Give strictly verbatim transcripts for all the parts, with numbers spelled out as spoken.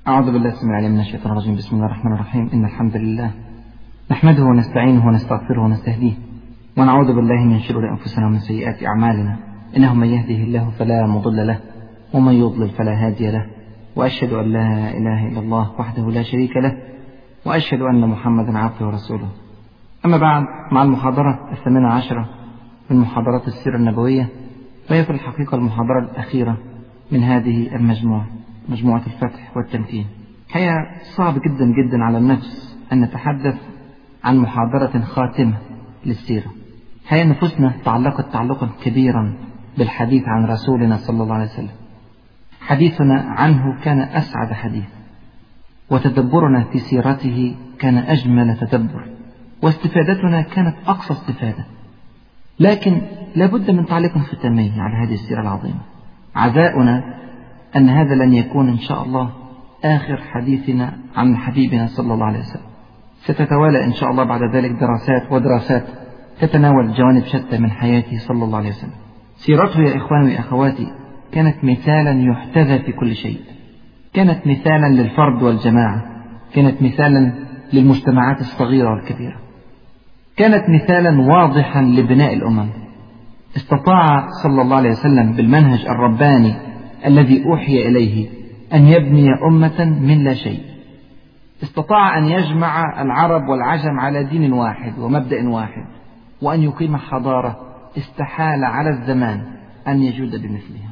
أعوذ بالله السميع العليم من الشيطان الرجيم. بسم الله الرحمن الرحيم. إن الحمد لله نحمده ونستعينه ونستغفره ونستهديه ونعوذ بالله من شرور أنفسنا ومن سيئات أعمالنا. إنه من يهده الله فلا مضل له ومن يضلل فلا هادي له، وأشهد أن لا إله إلا الله وحده لا شريك له، وأشهد أن محمدا عبده ورسوله. أما بعد، مع المحاضرة الثامنة عشرة من محاضرات السيرة النبوية، وهي في الحقيقة المحاضرة الأخيرة من هذه المجموعة، مجموعة الفتح والتمكين. هي صعب جدا جدا على النفس أن نتحدث عن محاضرة خاتمة للسيرة. هي نفوسنا تعلقت تعلقا كبيرا بالحديث عن رسولنا صلى الله عليه وسلم. حديثنا عنه كان أسعد حديث، وتدبرنا في سيرته كان أجمل تدبر، واستفادتنا كانت أقصى استفادة. لكن لابد من تعليق ختامي على هذه السيرة العظيمة. عزاؤنا أن هذا لن يكون إن شاء الله آخر حديثنا عن حبيبنا صلى الله عليه وسلم. ستتوالى إن شاء الله بعد ذلك دراسات ودراسات تتناول جوانب شتى من حياته صلى الله عليه وسلم. سيرته يا إخواني وأخواتي كانت مثالا يحتذى في كل شيء، كانت مثالا للفرد والجماعة، كانت مثالا للمجتمعات الصغيرة والكبيرة، كانت مثالا واضحا لبناء الأمم. استطاع صلى الله عليه وسلم بالمنهج الرباني الذي أوحي إليه أن يبني أمة من لا شيء. استطاع أن يجمع العرب والعجم على دين واحد ومبدأ واحد، وأن يقيم حضارة استحال على الزمان أن يجود بمثلها.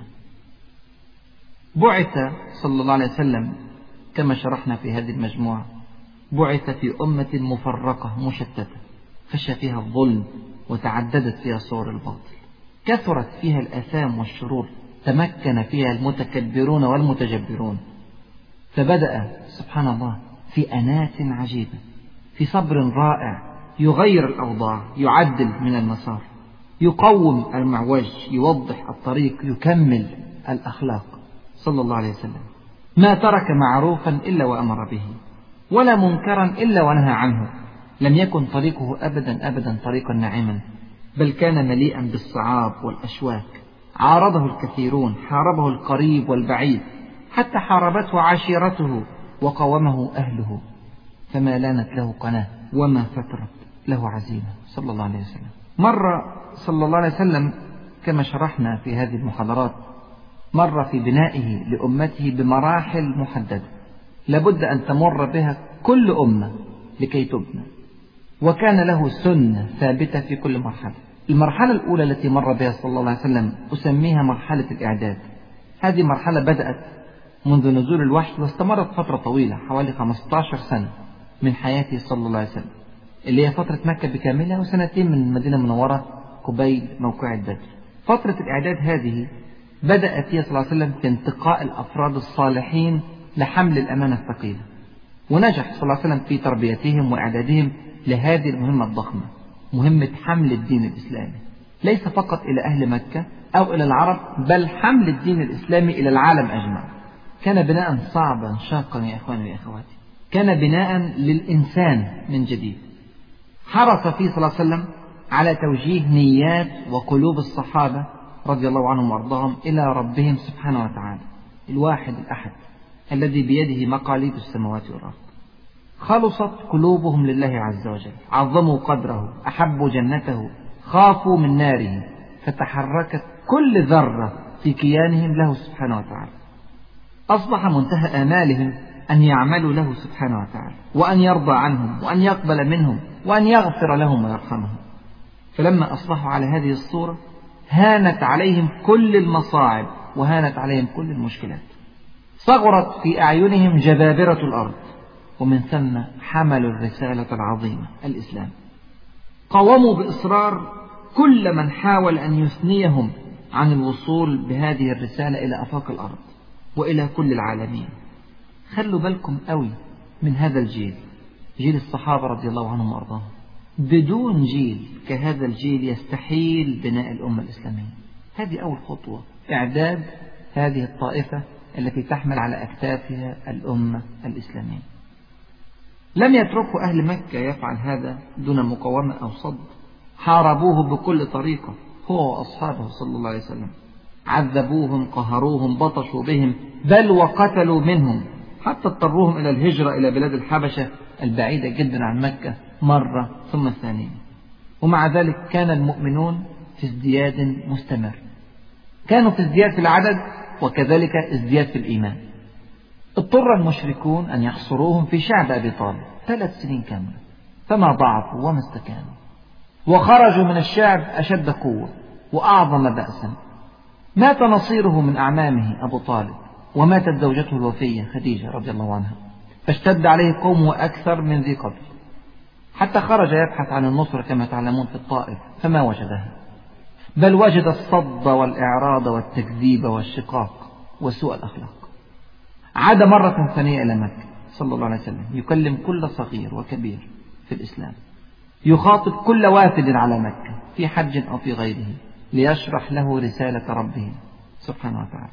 بعث صلى الله عليه وسلم كما شرحنا في هذه المجموعة، بعث في أمة مفرقة مشتتة، فشى فيها الظلم وتعددت فيها صور الباطل، كثرت فيها الآثام والشرور، تمكن فيها المتكبرون والمتجبرون. فبدأ سبحان الله في أنات عجيبة، في صبر رائع، يغير الأوضاع، يعدل من المسار، يقوم المعوج، يوضح الطريق، يكمل الأخلاق صلى الله عليه وسلم. ما ترك معروفا إلا وأمر به، ولا منكرا إلا ونهى عنه. لم يكن طريقه أبدا أبدا طريقا ناعما، بل كان مليئا بالصعاب والأشواك. عارضه الكثيرون، حاربه القريب والبعيد، حتى حاربته عشيرته وقاومه أهله، فما لانت له قناة وما فترت له عزيمة صلى الله عليه وسلم. مر صلى الله عليه وسلم كما شرحنا في هذه المحاضرات، مر في بنائه لأمته بمراحل محددة لابد أن تمر بها كل أمة لكي تبنى، وكان له سنة ثابتة في كل مرحلة. المرحلة الأولى التي مر بها صلى الله عليه وسلم أسميها مرحلة الإعداد. هذه مرحلة بدأت منذ نزول الوحي واستمرت فترة طويلة حوالي خمسة عشر سنة من حياته صلى الله عليه وسلم، اللي هي فترة مكة بكاملها وسنتين من المدينة المنورة قبيل موقع بدر. فترة الإعداد هذه بدأ فيها صلى الله عليه وسلم في انتقاء الأفراد الصالحين لحمل الأمانة الثقيلة، ونجح صلى الله عليه وسلم في تربيتهم وإعدادهم لهذه المهمة الضخمة، مهمة حمل الدين الإسلامي، ليس فقط إلى أهل مكة أو إلى العرب، بل حمل الدين الإسلامي إلى العالم أجمع. كان بناء صعبا شاقا يا إخواني وأخواتي، كان بناء للإنسان من جديد. حرص فيه صلى الله عليه وسلم على توجيه نيات وقلوب الصحابة رضي الله عنهم وارضاهم إلى ربهم سبحانه وتعالى، الواحد الأحد الذي بيده مقاليد السماوات والأرض. خلصت قلوبهم لله عز وجل، عظموا قدره، أحبوا جنته، خافوا من ناره، فتحركت كل ذرة في كيانهم له سبحانه وتعالى. أصبح منتهى آمالهم أن يعملوا له سبحانه وتعالى، وأن يرضى عنهم، وأن يقبل منهم، وأن يغفر لهم ويرحمهم. فلما أصبحوا على هذه الصورة هانت عليهم كل المصاعب، وهانت عليهم كل المشكلات، صغرت في أعينهم جبابرة الأرض، ومن ثم حملوا الرسالة العظيمة الإسلام. قاوموا بإصرار كل من حاول أن يثنيهم عن الوصول بهذه الرسالة إلى آفاق الأرض وإلى كل العالمين. خلوا بالكم قوي من هذا الجيل، جيل الصحابة رضي الله عنهم وأرضاهم. بدون جيل كهذا الجيل يستحيل بناء الأمة الإسلامية. هذه أول خطوة، إعداد هذه الطائفة التي تحمل على أكتافها الأمة الإسلامية. لم يتركوا أهل مكة يفعل هذا دون مقاومة أو صد، حاربوه بكل طريقة هو وأصحابه صلى الله عليه وسلم، عذبوهم، قهروهم، بطشوا بهم، بل وقتلوا منهم حتى اضطروهم إلى الهجرة إلى بلاد الحبشة البعيدة جدا عن مكة مرة ثم الثانية. ومع ذلك كان المؤمنون في ازدياد مستمر، كانوا في ازدياد في العدد وكذلك ازدياد في الإيمان. اضطر المشركون أن يحصروهم في شعب أبي طالب ثلاث سنين كاملة، فما ضعفوا وما استكانوا، وخرجوا من الشعب أشد قوة وأعظم بأسا. مات نصيره من أعمامه أبو طالب، وماتت زوجته الوفية خديجة رضي الله عنها، فاشتد عليه قومه أكثر من ذي قبل، حتى خرج يبحث عن النصر كما تعلمون في الطائف فما وجدها، بل وجد الصد والإعراض والتكذيب والشقاق وسوء الأخلاق. عاد مرة ثانية إلى مكة صلى الله عليه وسلم يكلم كل صغير وكبير في الإسلام، يخاطب كل وافد على مكة في حج أو في غيره ليشرح له رسالة ربه سبحانه وتعالى،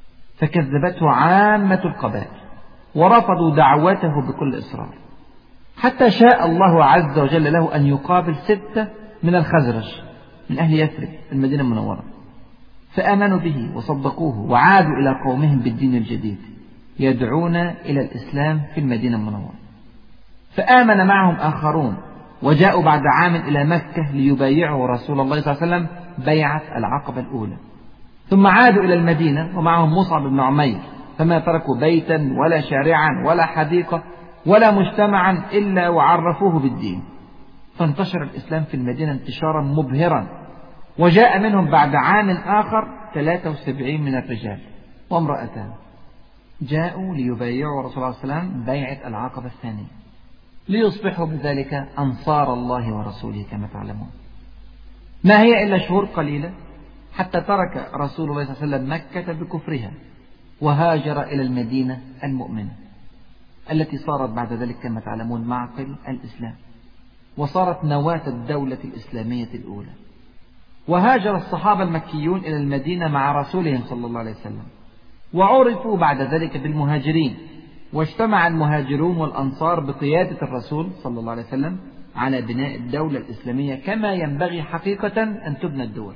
فكذبته عامة القبائل ورفضوا دعوته بكل إصرار، حتى شاء الله عز وجل له أن يقابل ستة من الخزرج من أهل يثرب المدينة المنورة، فآمنوا به وصدقوه وعادوا إلى قومهم بالدين الجديد يدعون إلى الإسلام في المدينة المنورة. فآمن معهم آخرون وجاءوا بعد عام إلى مكة ليبايعوا رسول الله صلى الله عليه وسلم بيعة العقبة الأولى، ثم عادوا إلى المدينة ومعهم مصعب بن عمير، فما تركوا بيتا ولا شارعا ولا حديقة ولا مجتمعا إلا وعرفوه بالدين، فانتشر الإسلام في المدينة انتشارا مبهرا، وجاء منهم بعد عام آخر ثلاثة وسبعين من الرجال وامرأتان جاءوا ليبايعوا رسول الله صلى الله عليه وسلم بيعة العقبة الثانية، ليصبحوا بذلك أنصار الله ورسوله كما تعلمون. ما هي إلا شهور قليلة حتى ترك رسول الله صلى الله عليه وسلم مكة بكفرها وهاجر إلى المدينة المؤمنة التي صارت بعد ذلك كما تعلمون معقل الإسلام، وصارت نواة الدولة الإسلامية الأولى. وهاجر الصحابة المكيون إلى المدينة مع رسولهم صلى الله عليه وسلم، وعرفوا بعد ذلك بالمهاجرين، واجتمع المهاجرون والأنصار بقيادة الرسول صلى الله عليه وسلم على بناء الدولة الإسلامية كما ينبغي حقيقة أن تبنى الدول.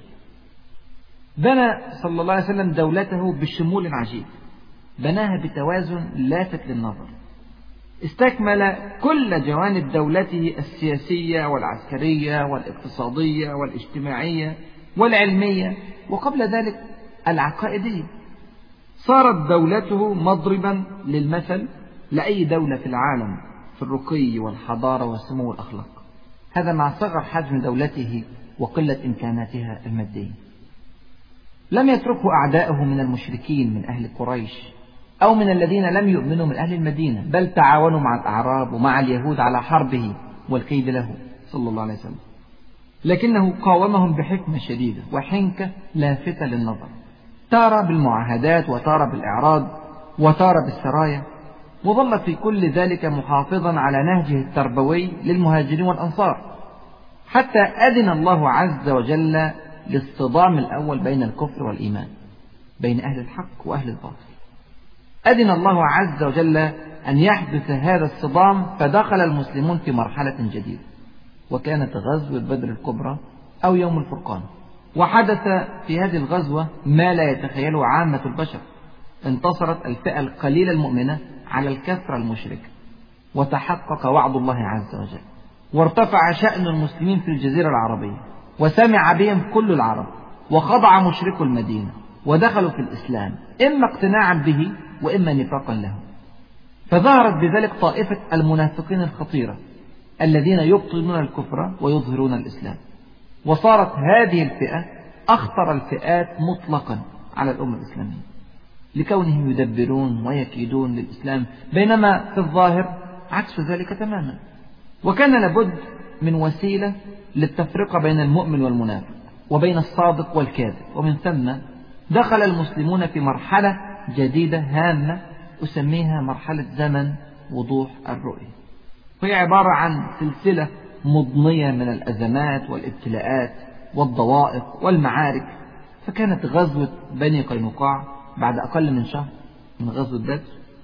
بنى صلى الله عليه وسلم دولته بشمول عجيب، بناها بتوازن لافت للنظر، استكمل كل جوانب دولته السياسية والعسكرية والاقتصادية والاجتماعية والعلمية، وقبل ذلك العقائدية. صارت دولته مضربا للمثل لأي دولة في العالم في الرقي والحضارة وسمو الأخلاق، هذا مع صغر حجم دولته وقلة إمكاناتها المادية. لم يتركه أعداؤه من المشركين من أهل قريش أو من الذين لم يؤمنوا من أهل المدينة، بل تعاونوا مع الأعراب ومع اليهود على حربه والكيد له صلى الله عليه وسلم، لكنه قاومهم بحكمة شديدة وحنكة لافتة للنظر، تارة بالمعاهدات وتارة بالإعراض وتارة بالسرايا، وظل في كل ذلك محافظا على نهجه التربوي للمهاجرين والأنصار، حتى أذن الله عز وجل للصدام الأول بين الكفر والإيمان، بين أهل الحق وأهل الباطل. أذن الله عز وجل أن يحدث هذا الصدام، فدخل المسلمون في مرحلة جديدة، وكانت غزوة بدر الكبرى أو يوم الفرقان. وحدث في هذه الغزوة ما لا يتخيله عامة البشر، انتصرت الفئة القليلة المؤمنة على الكثرة المشركة، وتحقق وعد الله عز وجل، وارتفع شأن المسلمين في الجزيرة العربية، وسمع بهم كل العرب، وخضع مشركو المدينة ودخلوا في الإسلام إما اقتناعا به وإما نفاقا له. فظهرت بذلك طائفة المنافقين الخطيرة الذين يبطنون الكفر ويظهرون الإسلام، وصارت هذه الفئة أخطر الفئات مطلقا على الأمة الإسلامية، لكونهم يدبرون ويكيدون للإسلام، بينما في الظاهر عكس ذلك تماما. وكان لابد من وسيلة للتفرقة بين المؤمن والمنافق وبين الصادق والكاذب، ومن ثم دخل المسلمون في مرحلة جديدة هامة أسميها مرحلة زمن وضوح الرؤية، وهي عبارة عن سلسلة مضنية من الأزمات والابتلاءات والضوائق والمعارك. فكانت غزوة بني قينقاع بعد أقل من شهر من غزوة بدر،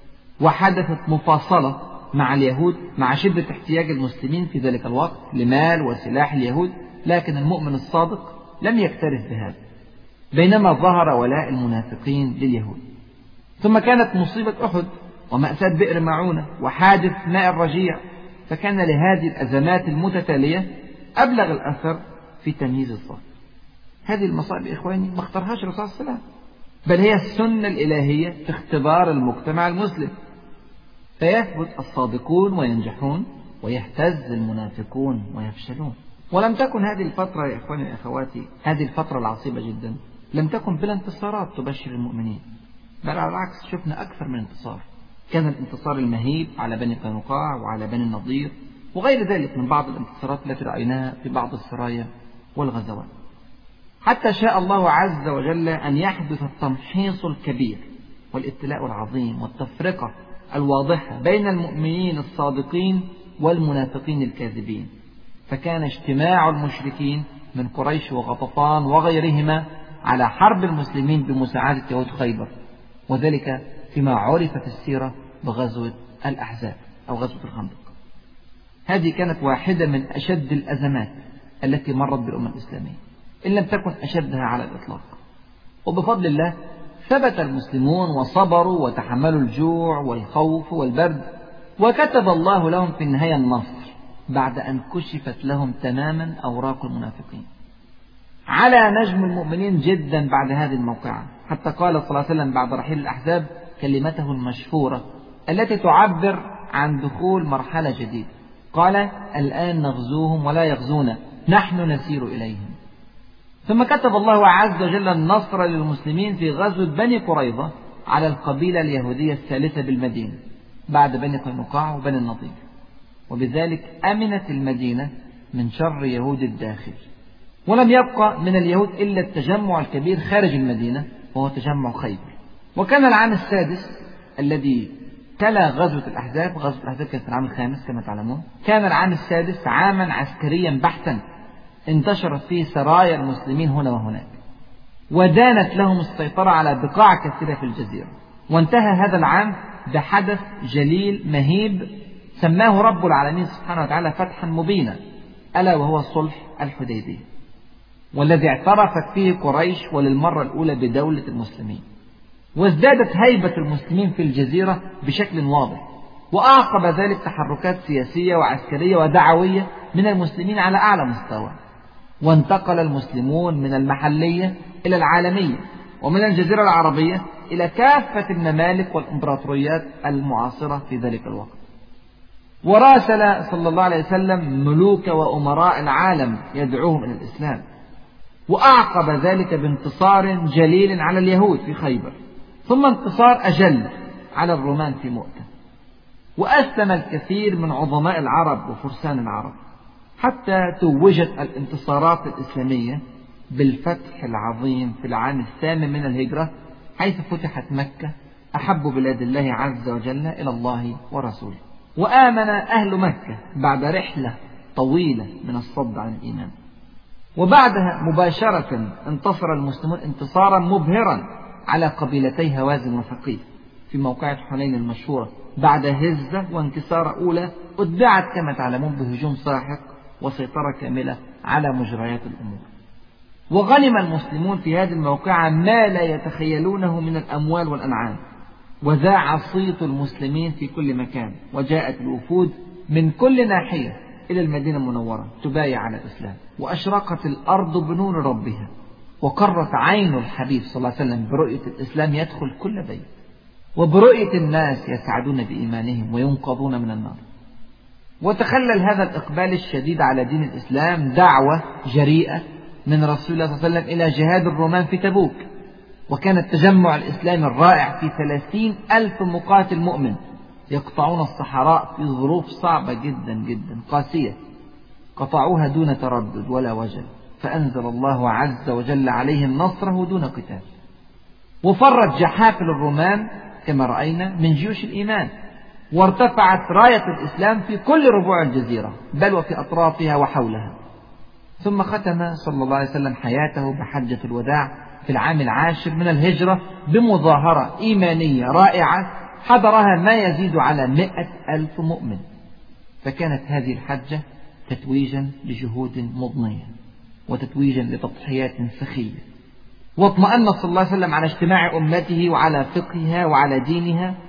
وحدثت مفاصلة مع اليهود مع شدة احتياج المسلمين في ذلك الوقت لمال وسلاح اليهود، لكن المؤمن الصادق لم يكترث بهذا، بينما ظهر ولاء المنافقين لليهود. ثم كانت مصيبة أحد ومأساة بئر معونة وحادث ماء الرجيع، فكان لهذه الأزمات المتتالية أبلغ الأثر في تمييز الصف. هذه المصائب إخواني ما اختارهاش الرسول صلى الله عليه وسلم، بل هي السنة الإلهية في اختبار المجتمع المسلم، فيثبت الصادقون وينجحون ويهتز المنافقون ويفشلون. ولم تكن هذه الفترة يا إخواني وأخواتي، هذه الفترة العصيبة جدا، لم تكن بلا انتصارات تبشر المؤمنين، بل على العكس شفنا أكثر من انتصار. كان الانتصار المهيب على بني قينقاع وعلى بني النضير وغير ذلك من بعض الانتصارات التي رأيناها في بعض السرايا والغزوات، حتى شاء الله عز وجل أن يحدث التمحيص الكبير والابتلاء العظيم والتفرقة الواضحة بين المؤمنين الصادقين والمنافقين الكاذبين. فكان اجتماع المشركين من قريش وغطفان وغيرهما على حرب المسلمين بمساعدة يهود خيبر، وذلك فيما عرف في السيرة بغزوة الأحزاب أو غزوة الخندق. هذه كانت واحدة من أشد الأزمات التي مرت بالأمة الإسلامية، إن لم تكن أشدها على الإطلاق. وبفضل الله ثبت المسلمون وصبروا وتحملوا الجوع والخوف والبرد، وكتب الله لهم في النهاية النصر بعد أن كشفت لهم تماما أوراق المنافقين. على نجم المؤمنين جدا بعد هذه الموقعة، حتى قال صلى الله عليه وسلم بعد رحيل الأحزاب كلمته المشهورة التي تعبر عن دخول مرحلة جديدة، قال: الآن نغزوهم ولا يغزونا، نحن نسير إليهم. ثم كتب الله عز وجل النصر للمسلمين في غزوة بني قريظة على القبيلة اليهودية الثالثة بالمدينة بعد بني قينقاع وبني النضير، وبذلك أمنت المدينة من شر يهود الداخل. ولم يبقى من اليهود إلا التجمع الكبير خارج المدينة وهو تجمع خيبر. وكان العام السادس الذي تلا غزوة الأحزاب، غزوة الأحزاب كانت في العام الخامس كما تعلمون، كان العام السادس عاما عسكريا بحتا انتشرت فيه سرايا المسلمين هنا وهناك، ودانت لهم السيطرة على بقاع كثيرة في الجزيرة. وانتهى هذا العام بحدث جليل مهيب سماه رب العالمين سبحانه وتعالى فتحا مبينا، ألا وهو صلح الحديبية، والذي اعترفت فيه قريش وللمرة الأولى بدولة المسلمين، وازدادت هيبة المسلمين في الجزيرة بشكل واضح. وأعقب ذلك تحركات سياسية وعسكرية ودعوية من المسلمين على أعلى مستوى، وانتقل المسلمون من المحلية إلى العالمية، ومن الجزيرة العربية إلى كافة الممالك والإمبراطوريات المعاصرة في ذلك الوقت. وراسل صلى الله عليه وسلم ملوك وأمراء العالم يدعوهم إلى الإسلام، وأعقب ذلك بانتصار جليل على اليهود في خيبر، ثم انتصار أجل على الرومان في مؤتة. وأسلم الكثير من عظماء العرب وفرسان العرب، حتى توجت الانتصارات الإسلامية بالفتح العظيم في العام الثامن من الهجرة، حيث فتحت مكة أحب بلاد الله عز وجل إلى الله ورسوله. وآمن أهل مكة بعد رحلة طويلة من الصد عن الإيمان. وبعدها مباشرة انتصر المسلمون انتصارا مبهرا على قبيلتي هوازن وثقيف في موقعة حنين المشهورة، بعد هزة وانكسار أولى أتبعت كما تعلمون بهجوم ساحق وسيطرة كاملة على مجريات الأمور. وغنم المسلمون في هذه الموقعة ما لا يتخيلونه من الأموال والأنعام، وذاع صيت المسلمين في كل مكان، وجاءت الوفود من كل ناحية إلى المدينة المنورة تبايع على الإسلام، وأشرقت الأرض بنور ربها، وقرت عين الحبيب صلى الله عليه وسلم برؤية الإسلام يدخل كل بيت، وبرؤية الناس يسعدون بإيمانهم وينقذون من النار. وتخلل هذا الإقبال الشديد على دين الإسلام دعوة جريئة من رسول الله صلى الله عليه وسلم إلى جهاد الرومان في تبوك، وكان التجمع الإسلامي الرائع في ثلاثين ألف مقاتل مؤمن يقطعون الصحراء في ظروف صعبة جدا جدا قاسية، قطعوها دون تردد ولا وجل، فأنزل الله عز وجل عليهم نصره دون قتال. وفرت جحافل الرومان كما رأينا من جيوش الإيمان، وارتفعت راية الإسلام في كل ربوع الجزيرة بل وفي أطرافها وحولها. ثم ختم صلى الله عليه وسلم حياته بحجة الوداع في العام العاشر من الهجرة بمظاهرة إيمانية رائعة حضرها ما يزيد على مئة ألف مؤمن. فكانت هذه الحجة تتويجا لجهود مضنية وتتويجا لتضحيات سخية، واطمأن صلى الله عليه وسلم على اجتماع أمته وعلى فقهها وعلى دينها،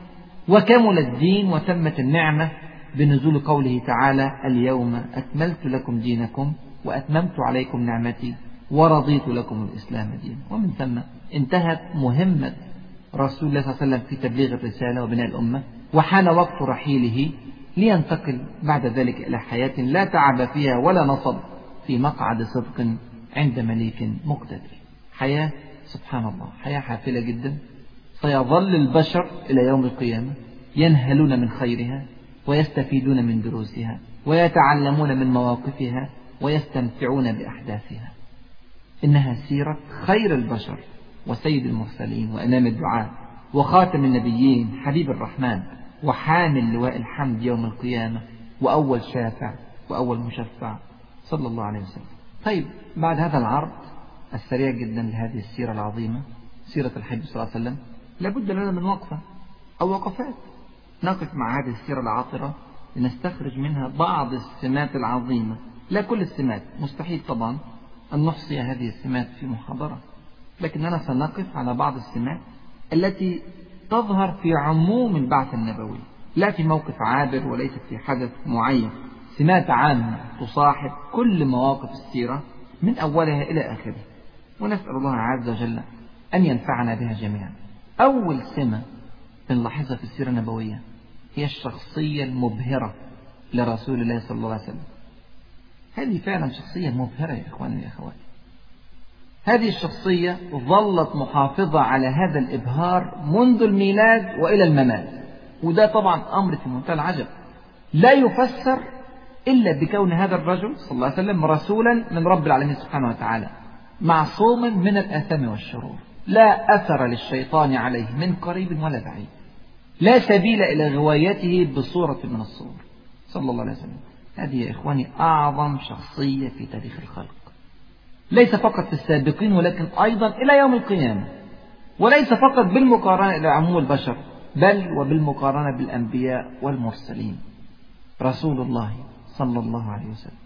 وكمل الدين وتمت النعمة بنزول قوله تعالى: اليوم أكملت لكم دينكم وأتممت عليكم نعمتي ورضيت لكم الإسلام دينا. ومن ثم انتهت مهمة رسول الله صلى الله عليه وسلم في تبليغ الرسالة وبناء الأمة، وحان وقت رحيله لينتقل بعد ذلك إلى حياة لا تعب فيها ولا نصب، في مقعد صدق عند مليك مقتدر. حياة سبحان الله، حياة حافلة جدا، سيظل البشر إلى يوم القيامة ينهلون من خيرها ويستفيدون من دروسها ويتعلمون من مواقفها ويستمتعون بأحداثها. إنها سيرة خير البشر وسيد المرسلين وإمام الدعاء وخاتم النبيين، حبيب الرحمن وحامل لواء الحمد يوم القيامة، وأول شافع وأول مشفع صلى الله عليه وسلم. طيب، بعد هذا العرض السريع جدا لهذه السيرة العظيمة، سيرة الحبيب صلى الله عليه وسلم، لابد لنا من وقفة أو وقفات نقف مع هذه السيرة العاطرة لنستخرج منها بعض السمات العظيمة. لا كل السمات، مستحيل طبعا أن نحصي هذه السمات في محاضرة، لكننا سنقف على بعض السمات التي تظهر في عموم البعث النبوي، لا في موقف عابر وليست في حدث معين، سمات عامة تصاحب كل مواقف السيرة من أولها إلى آخره، ونسأل الله عز وجل أن ينفعنا بها جميعا. أول سمة بنلاحظها في السيرة النبوية هي الشخصية المبهرة لرسول الله صلى الله عليه وسلم. هذه فعلا شخصية مبهرة يا إخواني يا أخواتي. هذه الشخصية ظلت محافظة على هذا الإبهار منذ الميلاد وإلى الممات، وده طبعا أمر في منتهى العجب لا يفسر إلا بكون هذا الرجل صلى الله عليه وسلم رسولا من رب العالمين سبحانه وتعالى، معصوما من الآثام والشرور، لا أثر للشيطان عليه من قريب ولا بعيد، لا سبيل إلى غوايته بصورة من الصور صلى الله عليه وسلم. هذه يا إخواني أعظم شخصية في تاريخ الخلق، ليس فقط في السابقين ولكن أيضا إلى يوم القيامة، وليس فقط بالمقارنة إلى عموم البشر بل وبالمقارنة بالأنبياء والمرسلين. رسول الله صلى الله عليه وسلم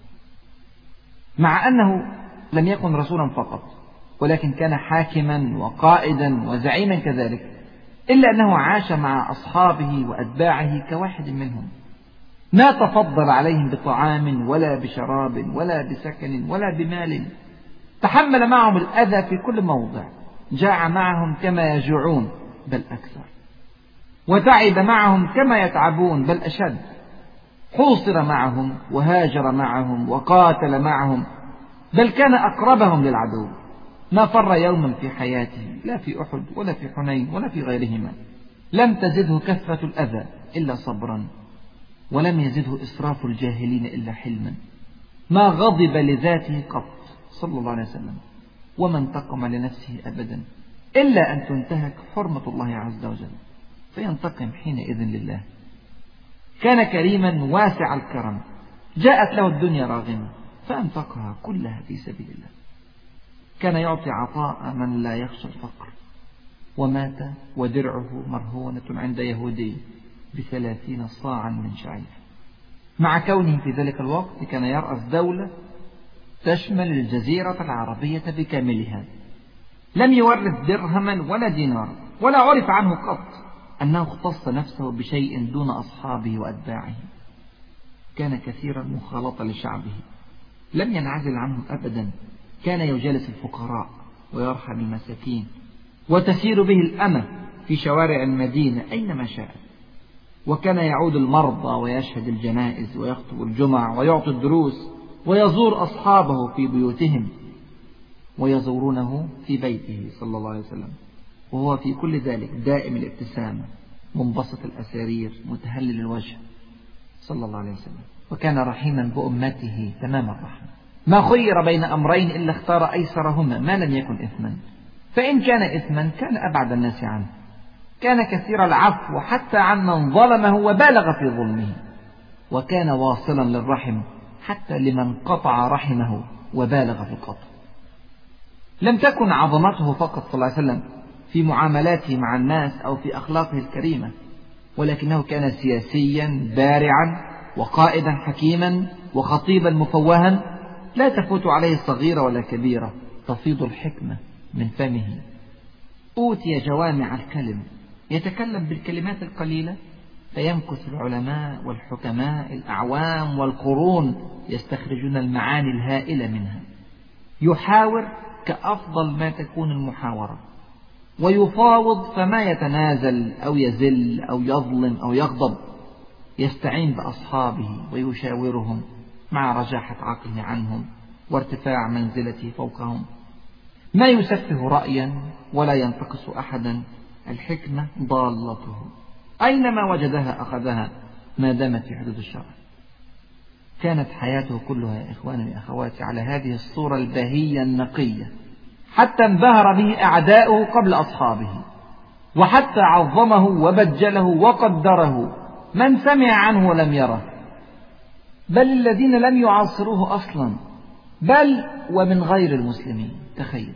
مع أنه لم يكن رسولا فقط ولكن كان حاكما وقائدا وزعيما كذلك، إلا أنه عاش مع أصحابه وأتباعه كواحد منهم، ما تفضل عليهم بطعام ولا بشراب ولا بسكن ولا بمال، تحمل معهم الأذى في كل موضع، جاع معهم كما يجوعون بل أكثر، وتعب معهم كما يتعبون بل أشد، حوصر معهم وهاجر معهم وقاتل معهم بل كان أقربهم للعدو، ما فر يوما في حياته لا في أحد ولا في حنين ولا في غيرهما، لم تزده كثرة الأذى إلا صبرا، ولم يزده إسراف الجاهلين إلا حلما، ما غضب لذاته قط صلى الله عليه وسلم، وما انتقم لنفسه أبدا إلا أن تنتهك حرمة الله عز وجل فينتقم حينئذ لله. كان كريما واسع الكرم، جاءت له الدنيا راغمة فأنفقها كلها في سبيل الله، كان يعطي عطاء من لا يخشى الفقر، ومات ودرعه مرهونة عند يهودي بثلاثين صاعا من شعير، مع كونه في ذلك الوقت كان يرأس دولة تشمل الجزيرة العربية بكاملها، لم يورث درهما ولا دينار، ولا عرف عنه قط أنه اختص نفسه بشيء دون أصحابه وأتباعه، كان كثيرا مخالطة لشعبه، لم ينعزل عنهم أبدا، كان يجالس الفقراء ويرحم المساكين، وتسير به الأمة في شوارع المدينة أينما شاء، وكان يعود المرضى ويشهد الجنائز ويخطب الجمع ويعطي الدروس، ويزور أصحابه في بيوتهم ويزورونه في بيته صلى الله عليه وسلم، وهو في كل ذلك دائم الابتسامة منبسط الأسارير متهلل الوجه صلى الله عليه وسلم، وكان رحيما بأمته تمام الرحمة، ما خير بين أمرين إلا اختار أيسرهما ما لم يكن إثما، فإن كان إثما كان أبعد الناس عنه، كان كثير العفو حتى عن من ظلمه وبالغ في ظلمه، وكان واصلا للرحم حتى لمن قطع رحمه وبالغ في القطع. لم تكن عظمته فقط صلى الله عليه وسلم في معاملاته مع الناس أو في أخلاقه الكريمة، ولكنه كان سياسيا بارعا وقائدا حكيما وخطيبا مفوها، لا تفوت عليه صغيرة ولا كبيرة، تفيض الحكمة من فمه، أوتي جوامع الكلم، يتكلم بالكلمات القليلة فيمكث العلماء والحكماء الأعوام والقرون يستخرجون المعاني الهائلة منها. يحاور كأفضل ما تكون المحاورة، ويفاوض فما يتنازل أو يزل أو يظلم أو يغضب. يستعين بأصحابه ويشاورهم مع رجاحة عقله عنهم وارتفاع منزلته فوقهم. ما يسفه رأيا ولا ينتقص أحدا. الحكمة ضالته، أينما وجدها أخذها ما دامت في حدود الشرع. كانت حياته كلها يا إخواني وأخواتي على هذه الصورة البهية النقية، حتى انبهر به أعداؤه قبل أصحابه، وحتى عظمه وبجله وقدره من سمع عنه ولم يره، بل الذين لم يعاصروه أصلا، بل ومن غير المسلمين. تخيل.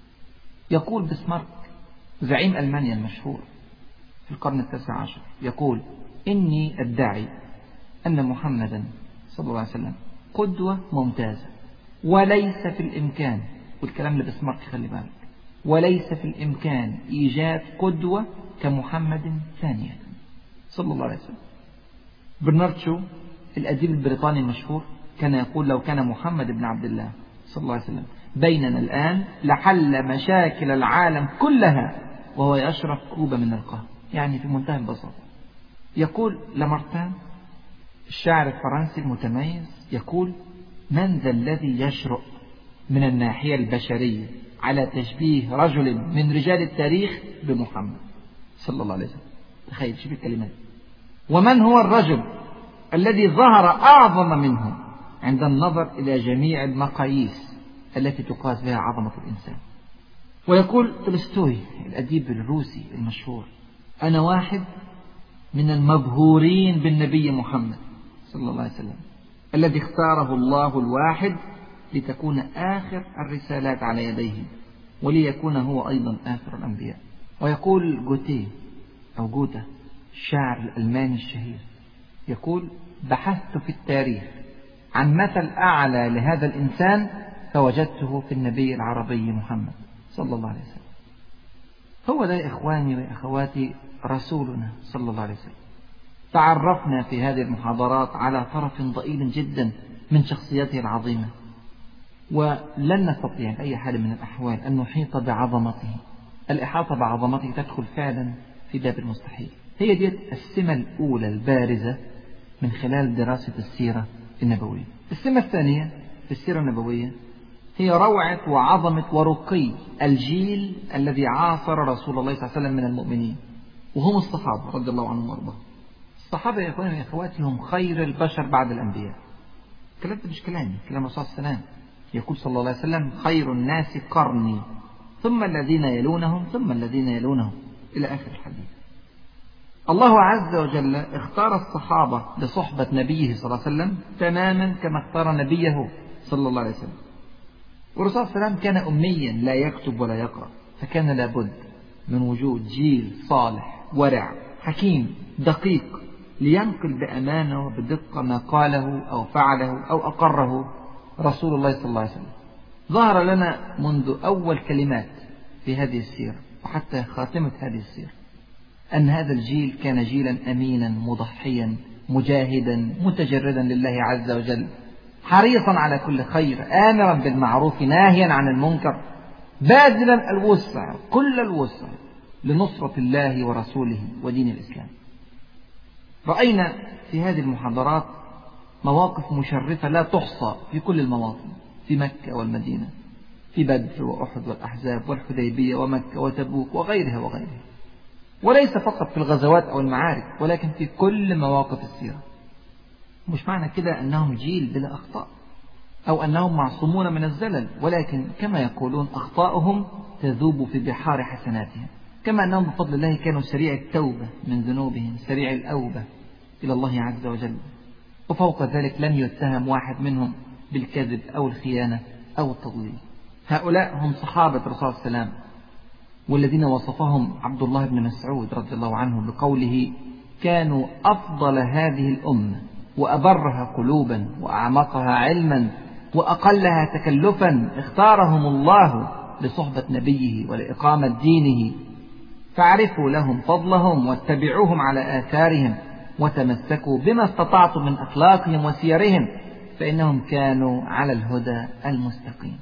يقول بسمارك زعيم ألمانيا المشهور في القرن التاسع عشر، يقول: إني أدعي أن محمدا صلى الله عليه وسلم قدوة ممتازة، وليس في الإمكان، والكلام اللي بسمارك خلي بالك، وليس في الإمكان إيجاد قدوة كمحمد ثانية صلى الله عليه وسلم. برنارد شو الأديب البريطاني المشهور كان يقول: لو كان محمد بن عبد الله صلى الله عليه وسلم بيننا الآن لحل مشاكل العالم كلها وهو يشرب كوبا من القهوة. يعني في منتهى البساطة. يقول لامارتان الشاعر الفرنسي المتميز، يقول: من ذا الذي يشرؤ من الناحية البشرية على تشبيه رجل من رجال التاريخ بمحمد صلى الله عليه وسلم. تخيل شوف الكلمات. ومن هو الرجل الذي ظهر أعظم منه عند النظر إلى جميع المقاييس التي تقاس بها عظمة الإنسان. ويقول تولستوي الأديب الروسي المشهور: أنا واحد من المبهورين بالنبي محمد صلى الله عليه وسلم الذي اختاره الله الواحد لتكون آخر الرسالات على يديه، وليكون هو أيضا آخر الأنبياء. ويقول جوتيه أو جوتا الشاعر الألماني الشهير، يقول: بحثت في التاريخ عن مثل أعلى لهذا الإنسان فوجدته في النبي العربي محمد صلى الله عليه وسلم. هو ده يا إخواني وأخواتي رسولنا صلى الله عليه وسلم. تعرفنا في هذه المحاضرات على طرف ضئيل جدا من شخصيته العظيمة، ولن نستطيع بأي حال من الأحوال أن نحيط بعظمته. الإحاطة بعظمته تدخل فعلا في باب المستحيل. هي دي السمة الأولى البارزة من خلال دراسة السيرة النبوية. السمة الثانية في السيرة النبوية هي روعة وعظمة ورقي الجيل الذي عاصر رسول الله صلى الله عليه وسلم من المؤمنين، وهم الصحابة رضي الله عنهم وارضاهم. الصحابة يا إخواني وأخواتي هم خير البشر بعد الأنبياء. الكلام ده مش كلامي، كلام الرسول صلى الله عليه وسلم. يقول صلى الله عليه وسلم: خير الناس قرني ثم الذين يلونهم ثم الذين يلونهم، إلى آخر الحديث. الله عز وجل اختار الصحابة لصحبة نبيه صلى الله عليه وسلم تماما كما اختار نبيه صلى الله عليه وسلم. والرسول صلى الله عليه وسلم كان أميا لا يكتب ولا يقرأ، فكان لابد من وجود جيل صالح ورع حكيم دقيق لينقل بأمانة وبدقة ما قاله أو فعله أو أقره رسول الله صلى الله عليه وسلم. ظهر لنا منذ أول كلمات في هذه السيرة وحتى خاتمة هذه السيرة أن هذا الجيل كان جيلا أمينا مضحيا مجاهدا متجردا لله عز وجل، حريصا على كل خير، آمرا بالمعروف ناهيا عن المنكر، باذلا الوسع كل الوسع لنصرة الله ورسوله ودين الإسلام. رأينا في هذه المحاضرات مواقف مشرفة لا تحصى في كل المواطن، في مكة والمدينة، في بدر وأحد والأحزاب والحديبية ومكة وتبوك وغيرها وغيرها، وليس فقط في الغزوات أو المعارك ولكن في كل مواقف السيرة. مش معنى كده أنهم جيل بلا أخطاء أو أنهم معصومون من الزلل، ولكن كما يقولون أخطاؤهم تذوب في بحار حسناتهم، كما أنهم بفضل الله كانوا سريع التوبة من ذنوبهم، سريع الأوبة إلى الله عز وجل، وفوق ذلك لم يتهم واحد منهم بالكذب أو الخيانة أو التضليل. هؤلاء هم صحابة الرسول صلى الله عليه وسلم، والذين وصفهم عبد الله بن مسعود رضي الله عنه بقوله: كانوا أفضل هذه الأمة وأبرها قلوبا وأعمقها علما وأقلها تكلفا، اختارهم الله لصحبة نبيه ولإقامة دينه، فاعرفوا لهم فضلهم واتبعوهم على آثارهم وتمسكوا بما استطعتم من أخلاقهم وسيرهم فإنهم كانوا على الهدى المستقيم.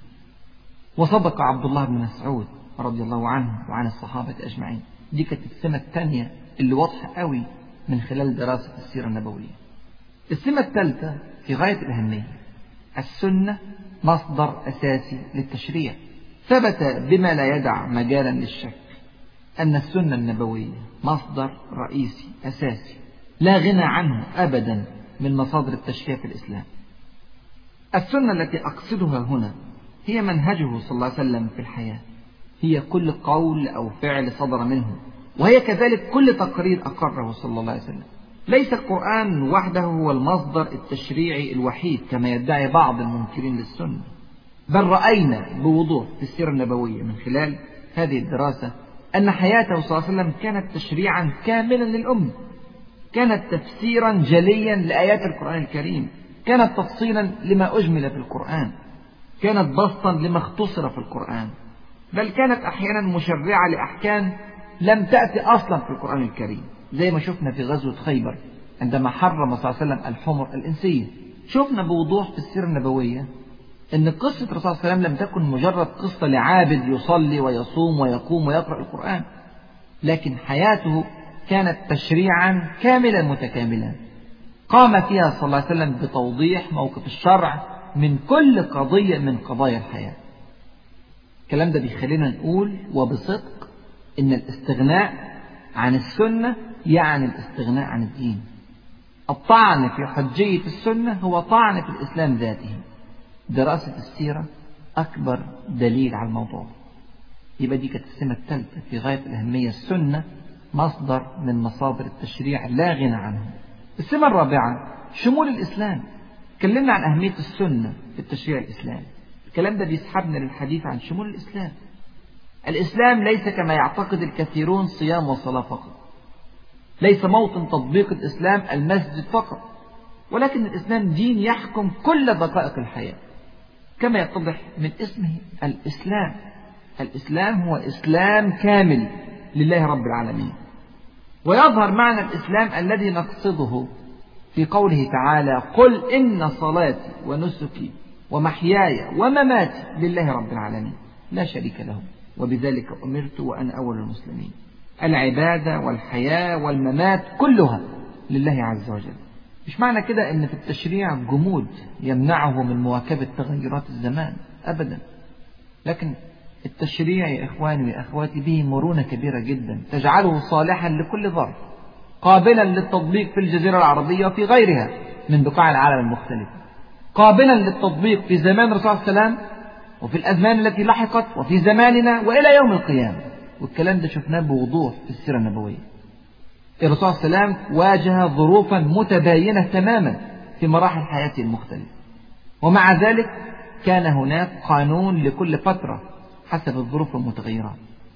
وصدق عبد الله بن مسعود رضي الله عنه وعن الصحابة أجمعين. دي كانت السمة الثانية اللي واضحة قوي من خلال دراسة السيرة النبوية. السمة الثالثة في غاية الأهمية، السنة مصدر أساسي للتشريع. ثبت بما لا يدع مجالا للشك أن السنة النبوية مصدر رئيسي أساسي لا غنى عنه أبدا من مصادر التشريع في الإسلام. السنة التي أقصدها هنا هي منهجه صلى الله عليه وسلم في الحياة، هي كل قول أو فعل صدر منه، وهي كذلك كل تقرير أقره صلى الله عليه وسلم. ليس القرآن وحده هو المصدر التشريعي الوحيد كما يدعي بعض المنكرين للسنة، بل رأينا بوضوح في السيرة النبوية من خلال هذه الدراسة أن حياته صلى الله عليه وسلم كانت تشريعا كاملا للأمة، كانت تفسيرا جليا لآيات القرآن الكريم، كانت تفصيلا لما أجمل في القرآن، كانت بسطا لما اختصر في القرآن، بل كانت أحيانا مشرعة لأحكام لم تأتي أصلا في القرآن الكريم، زي ما شفنا في غزوة خيبر عندما حرم صلى الله عليه وسلم الحمر الإنسية. شفنا بوضوح في السيرة النبوية أن قصة الرسول صلى الله عليه وسلم لم تكن مجرد قصة لعابد يصلي ويصوم ويقوم ويقرأ القرآن، لكن حياته كانت تشريعا كاملا متكاملا قام فيها صلى الله عليه وسلم بتوضيح موقف الشرع من كل قضية من قضايا الحياة. الكلام ده بيخلينا نقول وبصدق إن الاستغناء عن السنة يعني الاستغناء عن الدين. الطعن في حجية السنة هو طعن في الإسلام ذاته. دراسة السيرة أكبر دليل على الموضوع. يبقى دي كانت السمة الثالثة في غاية الأهمية، السنة مصدر من مصادر التشريع لا غنى عنه. السمة الرابعة شمول الإسلام. تكلمنا عن أهمية السنة في التشريع الإسلامي. الكلام ده بيسحبنا للحديث عن شمول الإسلام. الإسلام ليس كما يعتقد الكثيرون صيام وصلاة فقط، ليس موطن تطبيق الإسلام المسجد فقط، ولكن الإسلام دين يحكم كل دقائق الحياة كما يتضح من اسمه الإسلام. الإسلام هو إسلام كامل لله رب العالمين. ويظهر معنى الإسلام الذي نقصده في قوله تعالى: قل إن صلاتي ونسكي ومحياي ومماتي لله رب العالمين لا شريك له وبذلك أمرت وأنا أول المسلمين. العبادة والحياة والممات كلها لله عز وجل. مش معنى كده ان في التشريع جمود يمنعه من مواكبة تغيرات الزمان أبدا، لكن التشريع يا إخواني ويا أخواتي به مرونة كبيرة جدا تجعله صالحا لكل ظرف، قابلا للتطبيق في الجزيرة العربية وفي غيرها من بقاع العالم المختلفة، قابلا للتطبيق في زمان الرسول صلى الله عليه وسلم وفي الأزمان التي لحقت وفي زماننا وإلى يوم القيامة. والكلام ده شفناه بوضوح في السيرة النبوية. الرسول صلى الله عليه وسلم واجه ظروفا متباينة تماما في مراحل حياته المختلفة، ومع ذلك كان هناك قانون لكل فترة حسب الظروف المتغيرة،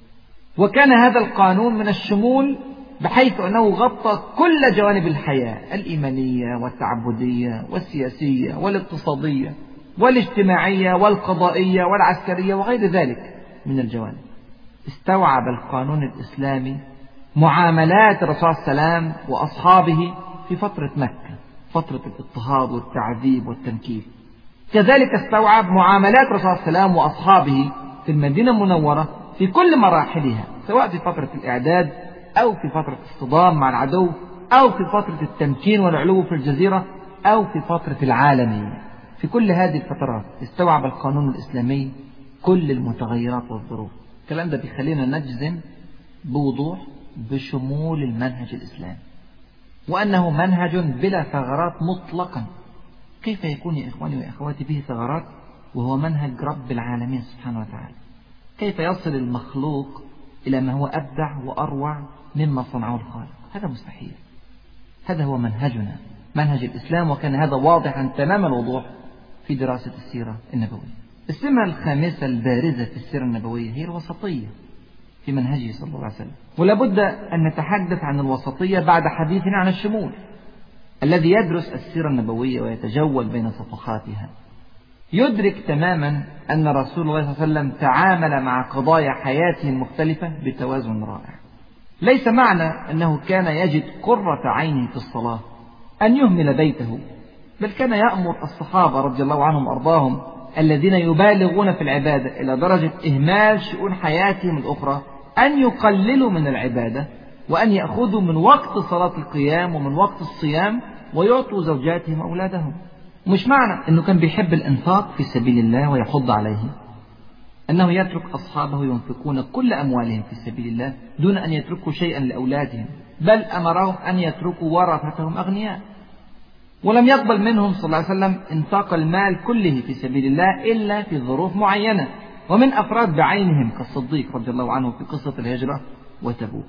وكان هذا القانون من الشمول بحيث أنه غطى كل جوانب الحياة الإيمانية والتعبدية والسياسية والاقتصادية والاجتماعية والقضائية والعسكرية وغير ذلك من الجوانب. استوعب القانون الإسلامي معاملات الرسول صلى الله عليه وسلم وأصحابه في فترة مكة، فترة الاضطهاد والتعذيب والتنكيل. كذلك استوعب معاملات الرسول صلى الله عليه وسلم وأصحابه في المدينة المنورة في كل مراحلها، سواء في فترة الإعداد أو في فترة الصدام مع العدو أو في فترة التمكين والعلو في الجزيرة أو في فترة العالمية. في كل هذه الفترات استوعب القانون الإسلامي كل المتغيرات والظروف. الكلام ده بيخلينا نجزم بوضوح بشمول المنهج الإسلامي وأنه منهج بلا ثغرات مطلقا. كيف يكون يا إخواني وأخواتي به ثغرات وهو منهج رب العالمين سبحانه وتعالى؟ كيف يصل المخلوق إلى ما هو أبدع وأروع مما صنعه الخالق؟ هذا مستحيل. هذا هو منهجنا، منهج الإسلام، وكان هذا واضحا تمام الوضوح في دراسة السيرة النبوية. السمة الخامسة البارزة في السيرة النبوية هي الوسطية في منهجه صلى الله عليه وسلم. ولا بد أن نتحدث عن الوسطية بعد حديثنا عن الشمول. الذي يدرس السيرة النبوية ويتجول بين صفحاتها يدرك تماما أن رسول الله صلى الله عليه وسلم تعامل مع قضايا حياته المختلفة بتوازن رائع. ليس معنى أنه كان يجد قرة عينه في الصلاة أن يهمل بيته، بل كان يأمر الصحابة رضي الله عنهم وأرضاهم الذين يبالغون في العبادة إلى درجة إهمال شؤون حياتهم الأخرى أن يقللوا من العبادة، وأن يأخذوا من وقت صلاة القيام ومن وقت الصيام ويعطوا زوجاتهم وأولادهم. مش معنى أنه كان بيحب الإنفاق في سبيل الله ويحض عليه أنه يترك أصحابه ينفقون كل أموالهم في سبيل الله دون أن يتركوا شيئا لأولادهم، بل أمرهم أن يتركوا ورثتهم أغنياء. ولم يقبل منهم صلى الله عليه وسلم إنفاق المال كله في سبيل الله إلا في ظروف معينة، ومن أفراد بعينهم كالصديق رضي الله عنه في قصة الهجرة وتبوك.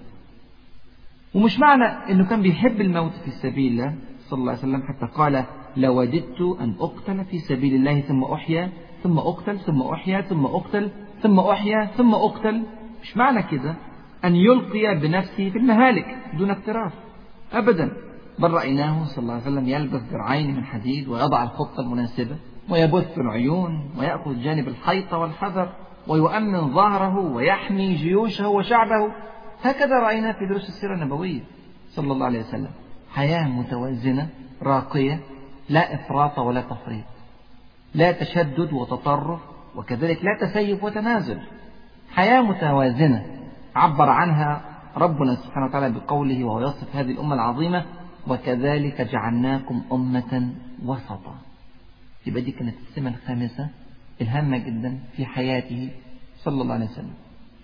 ومش معنى أنه كان بيحب الموت في سبيل الله صلى الله عليه وسلم حتى قال لوددت أن أقتل في سبيل الله ثم أحيا ثم أقتل ثم أحيا ثم أقتل ثم أحيا ثم أقتل. مش معنى كده أن يلقي بنفسه في المهالك دون اكتراث أبدا، بل رأيناه صلى الله عليه وسلم يلبس درعين من حديد ويضع الخطة المناسبة ويبث العيون ويأخذ جانب الحيطة والحذر ويؤمن ظهره ويحمي جيوشه وشعبه. هكذا رأينا في دروس السيرة النبوية صلى الله عليه وسلم، حياة متوازنة راقية، لا إفراط ولا تفريط، لا تشدد وتطرف، وكذلك لا تسيف وتنازل. حياة متوازنة عبر عنها ربنا سبحانه وتعالى بقوله وهو يصف هذه الأمة العظيمة وكذلك جعلناكم أمة وسطا. يبقى دي كانت السمة الخامسة الهامة جدا في حياته صلى الله عليه وسلم.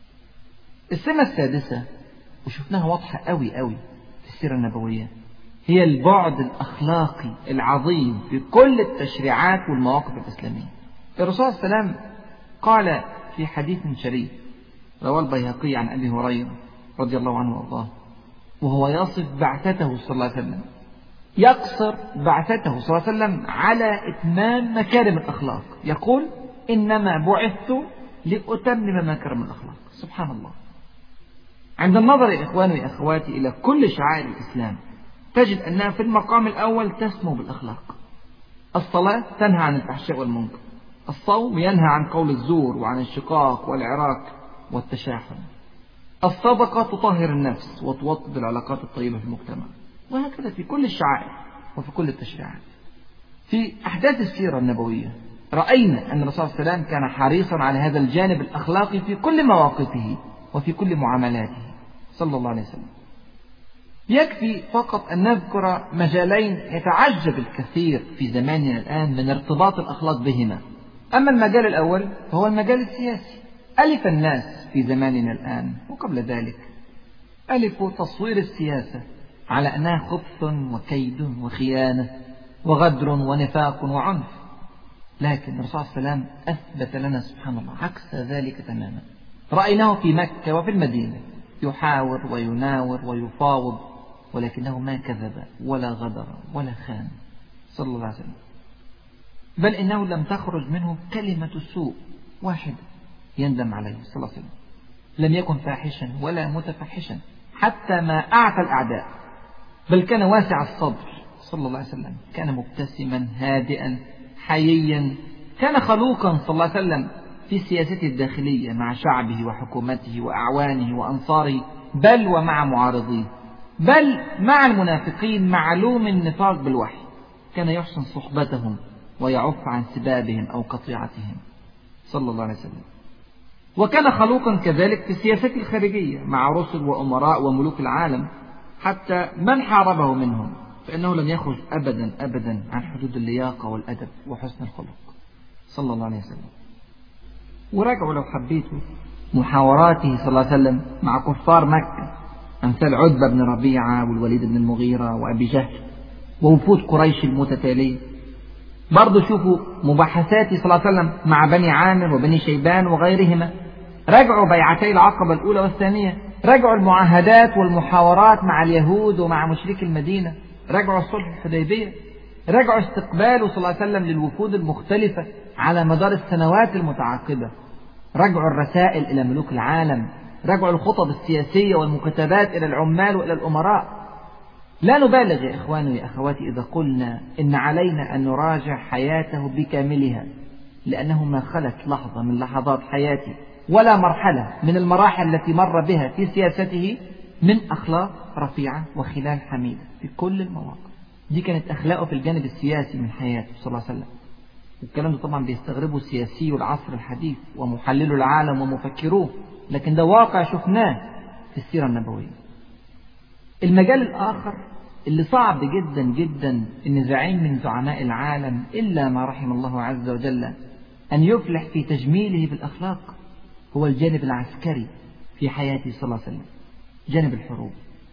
السمة السادسة وشفناها واضحة قوي قوي في السيرة النبوية هي البعد الأخلاقي العظيم في كل التشريعات والمواقف الإسلامية. الرسول صلى الله عليه وسلم قال في حديث شريف رواه البيهقي عن أبي هريرة رضي الله عنه وارضاه وهو يصف بعثته صلى الله عليه وسلم، يقصر بعثته صلى الله عليه وسلم على إتمام مكارم الأخلاق، يقول إنما بعثت لأتمم مكارم الأخلاق. سبحان الله. عند النظر يا إخواني وأخواتي إلى كل شعائر الإسلام تجد أنها في المقام الأول تسمو بالأخلاق. الصلاة تنهى عن الفحشاء والمنكر، الصوم ينهى عن قول الزور وعن الشقاق والعراك والتشاحن، الصدقة تطهر النفس وتوطد العلاقات الطيبة في المجتمع، وهكذا في كل الشعائر وفي كل التشريعات. في أحداث السيرة النبوية رأينا أن الرسول صلى الله عليه وسلم كان حريصا على هذا الجانب الأخلاقي في كل مواقفه وفي كل معاملاته صلى الله عليه وسلم. يكفي فقط أن نذكر مجالين يتعجب الكثير في زماننا الآن من ارتباط الأخلاق بهما. أما المجال الأول فهو المجال السياسي. ألف الناس في زماننا الآن وقبل ذلك ألفوا تصوير السياسة على أنها خبث وكيد وخيانة وغدر ونفاق وعنف، لكن الرسول صلى الله عليه وسلم أثبت لنا سبحان الله عكس ذلك تماما. رأيناه في مكة وفي المدينة يحاور ويناور ويفاوض، ولكنه ما كذب ولا غدر ولا خان صلى الله عليه وسلم، بل إنه لم تخرج منه كلمة سوء واحدة يندم عليه صلى الله عليه وسلم. لم يكن فاحشا ولا متفحشا حتى ما أعتى الأعداء، بل كان واسع الصدر صلى الله عليه وسلم، كان مبتسما هادئا حييا، كان خلوقا صلى الله عليه وسلم في سياسته الداخلية مع شعبه وحكومته وأعوانه وأنصاره، بل ومع معارضيه، بل مع المنافقين معلوم النفاق بالوحي، كان يحسن صحبتهم ويعف عن سبابهم أو قطيعتهم صلى الله عليه وسلم. وكان خلوقا كذلك في سياسته الخارجية مع رسل وأمراء وملوك العالم، حتى من حاربه منهم فإنه لم يخرج أبدا أبدا عن حدود اللياقة والأدب وحسن الخلق صلى الله عليه وسلم. وراجعوا لو حبيتوا محاوراته صلى الله عليه وسلم مع كفار مكة أمثال عتبة بن ربيعة والوليد بن المغيرة وأبي جهل ووفود قريش المتتالية. برضو شوفوا مباحثاته صلى الله عليه وسلم مع بني عامر وبني شيبان وغيرهما. راجعوا بيعتي العقبة الأولى والثانية، راجعوا المعاهدات والمحاورات مع اليهود ومع مشركي المدينة، راجعوا الصلح الحديبية، راجعوا استقباله صلى الله عليه وسلم للوفود المختلفة على مدار السنوات المتعاقبة، راجعوا الرسائل إلى ملوك العالم، راجعوا الخطب السياسية والمكاتبات إلى العمال وإلى الأمراء. لا نبالغ يا إخواني يا أخواتي إذا قلنا إن علينا أن نراجع حياته بكاملها، لأنه ما خلت لحظة من لحظات حياته ولا مرحلة من المراحل التي مر بها في سياسته من أخلاق رفيعة وخلال حميدة في كل المواقف. دي كانت أخلاقه في الجانب السياسي من حياته صلى الله عليه وسلم. والكلام ده طبعا بيستغربه سياسي العصر الحديث ومحللو العالم ومفكروه، لكن ده واقع شفناه في السيرة النبوية. المجال الآخر اللي صعب جدا جدا إن زعيم من زعماء العالم إلا ما رحم الله عز وجل أن يفلح في تجميله بالأخلاق هو الجانب العسكري في حياته صلى الله عليه وسلم، جانب الحروب.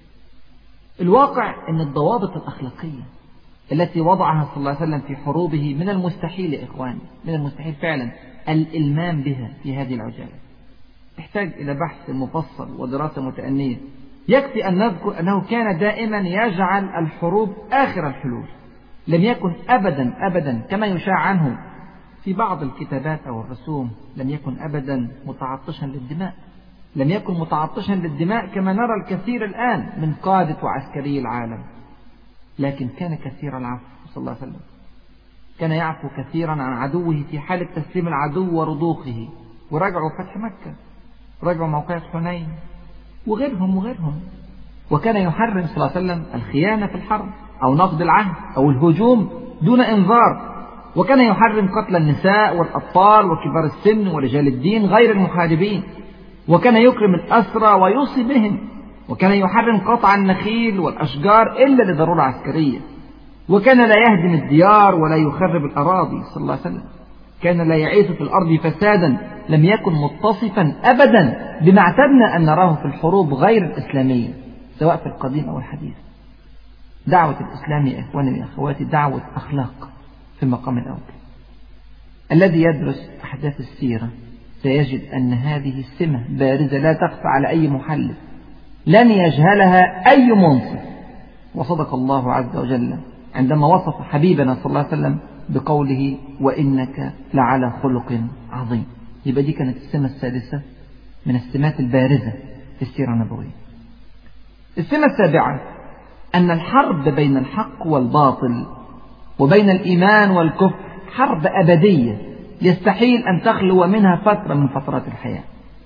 الواقع أن الضوابط الأخلاقية التي وضعها صلى الله عليه وسلم في حروبه من المستحيل يا إخواني، من المستحيل فعلا الإلمام بها في هذه العجالة، تحتاج إلى بحث مفصل ودراسة متأنية. يكفي أن نذكر أنه كان دائما يجعل الحروب آخر الحلول، لم يكن أبدا أبدا كما يشاع عنه في بعض الكتابات أو الرسوم، لم يكن أبدا متعطشا للدماء، لم يكن متعطشا للدماء كما نرى الكثير الآن من قادة وعسكري العالم، لكن كان كثير العفو صلى الله عليه وسلم. كان يعفو كثيرا عن عدوه في حالة تسليم العدو ورضوخه، ورجعوا فتح مكة، رجعوا موقعة حنين وغيرهم وغيرهم. وكان يحرم صلى الله عليه وسلم الخيانة في الحرب أو نقض العهد أو الهجوم دون إنذار، وكان يحرم قتل النساء والأطفال وكبار السن ورجال الدين غير المحاربين، وكان يكرم الأسرى ويوصي بهم، وكان يحرم قطع النخيل والأشجار إلا لضرورة عسكرية، وكان لا يهدم الديار ولا يخرب الأراضي صلى الله عليه وسلم، كان لا يعيث في الأرض فسادا، لم يكن متصفا أبدا بما اعتدنا أن نراه في الحروب غير الإسلامية سواء في القديم أو الحديث. دعوة الإسلام يا إخواني وأخواتي دعوة أخلاق في المقام الأول. الذي يدرس أحداث السيرة سيجد أن هذه السمة بارزة لا تخفى على أي محلل، لن يجهلها أي منصف. وصدق الله عز وجل عندما وصف حبيبنا صلى الله عليه وسلم بقوله وإنك لعلى خلق عظيم. يبقى دي كانت السمة السادسة من السمات البارزة في السيرة النبوية. السمة السابعة أن الحرب بين الحق والباطل وبين الإيمان والكفر حرب أبدية يستحيل أن تخلو منها فترة من فترات الحياة.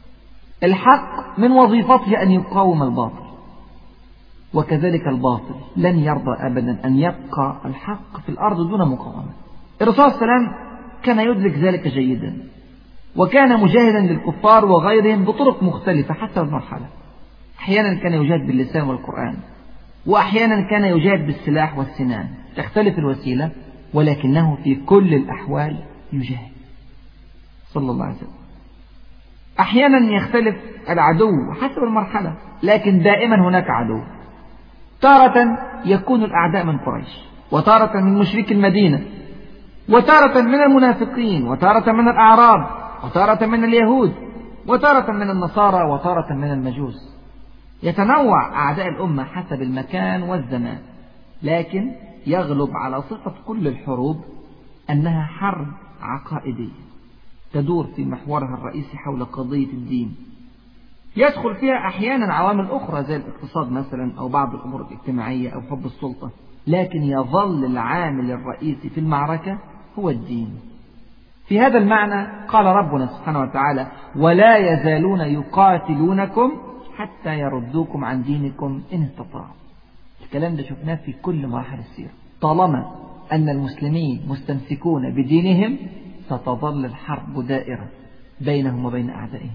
الحق من وظيفته أن يقاوم الباطل، وكذلك الباطل لن يرضى أبدا أن يبقى الحق في الأرض دون مقاومة. الرسول صلى الله عليه وسلم كان يدرك ذلك جيدا، وكان مجاهدا للكفار وغيرهم بطرق مختلفة حسب المرحلة. أحيانا كان يجاهد باللسان والقرآن، وأحيانا كان يجاهد بالسلاح والسنان، تختلف الوسيلة ولكنه في كل الأحوال يجاهد صلى الله عليه وسلم. أحيانا يختلف العدو حسب المرحلة، لكن دائما هناك عدو. تارة يكون الأعداء من قريش، وتارة من مشرك المدينة، وتارة من المنافقين، وتارة من الأعراب، وتارة من اليهود، وتارة من النصارى، وتارة من المجوس. يتنوع أعداء الأمة حسب المكان والزمان، لكن يغلب على صفة كل الحروب أنها حرب عقائدية تدور في محورها الرئيسي حول قضية الدين. يدخل فيها أحيانا عوامل أخرى زي الاقتصاد مثلا أو بعض الأمور الاجتماعية أو حب السلطة، لكن يظل العامل الرئيسي في المعركة هو الدين. في هذا المعنى قال ربنا سبحانه وتعالى ولا يزالون يقاتلونكم حتى يردوكم عن دينكم إن استطاعوا. الكلام ده شفناه في كل مراحل السيرة. طالما أن المسلمين مستمسكون بدينهم ستظل الحرب دائرة بينهم وبين أعدائهم.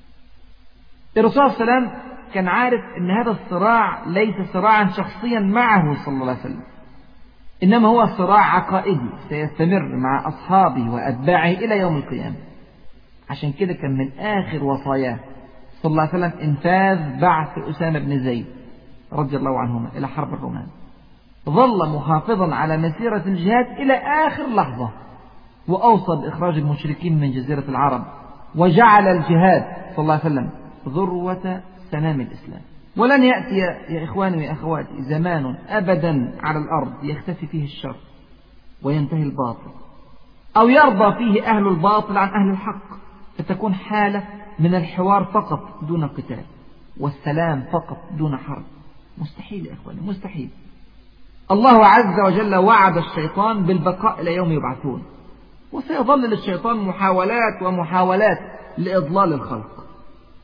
الرسول صلى الله عليه وسلم كان عارف أن هذا الصراع ليس صراعا شخصيا معه صلى الله عليه وسلم، إنما هو صراع عقائدي سيستمر مع أصحابه وأتباعه إلى يوم القيامة. عشان كده كان من آخر وصاياه صلى الله عليه وسلم إنفاذ بعث أسامة بن زيد رضي الله عنهما إلى حرب الرومان. ظل محافظا على مسيرة الجهاد إلى آخر لحظة، وأوصى بإخراج المشركين من جزيرة العرب، وجعل الجهاد صلى الله عليه وسلم ذروة سنام الإسلام. ولن يأتي يا إخواني وأخواتي زمان أبدا على الأرض يختفي فيه الشر وينتهي الباطل، أو يرضى فيه أهل الباطل عن أهل الحق، فتكون حالة من الحوار فقط دون قتال، والسلام فقط دون حرب. مستحيل يا إخواني، مستحيل. الله عز وجل وعد الشيطان بالبقاء إلى يوم يبعثون، وسيظل للشيطان محاولات ومحاولات لإضلال الخلق،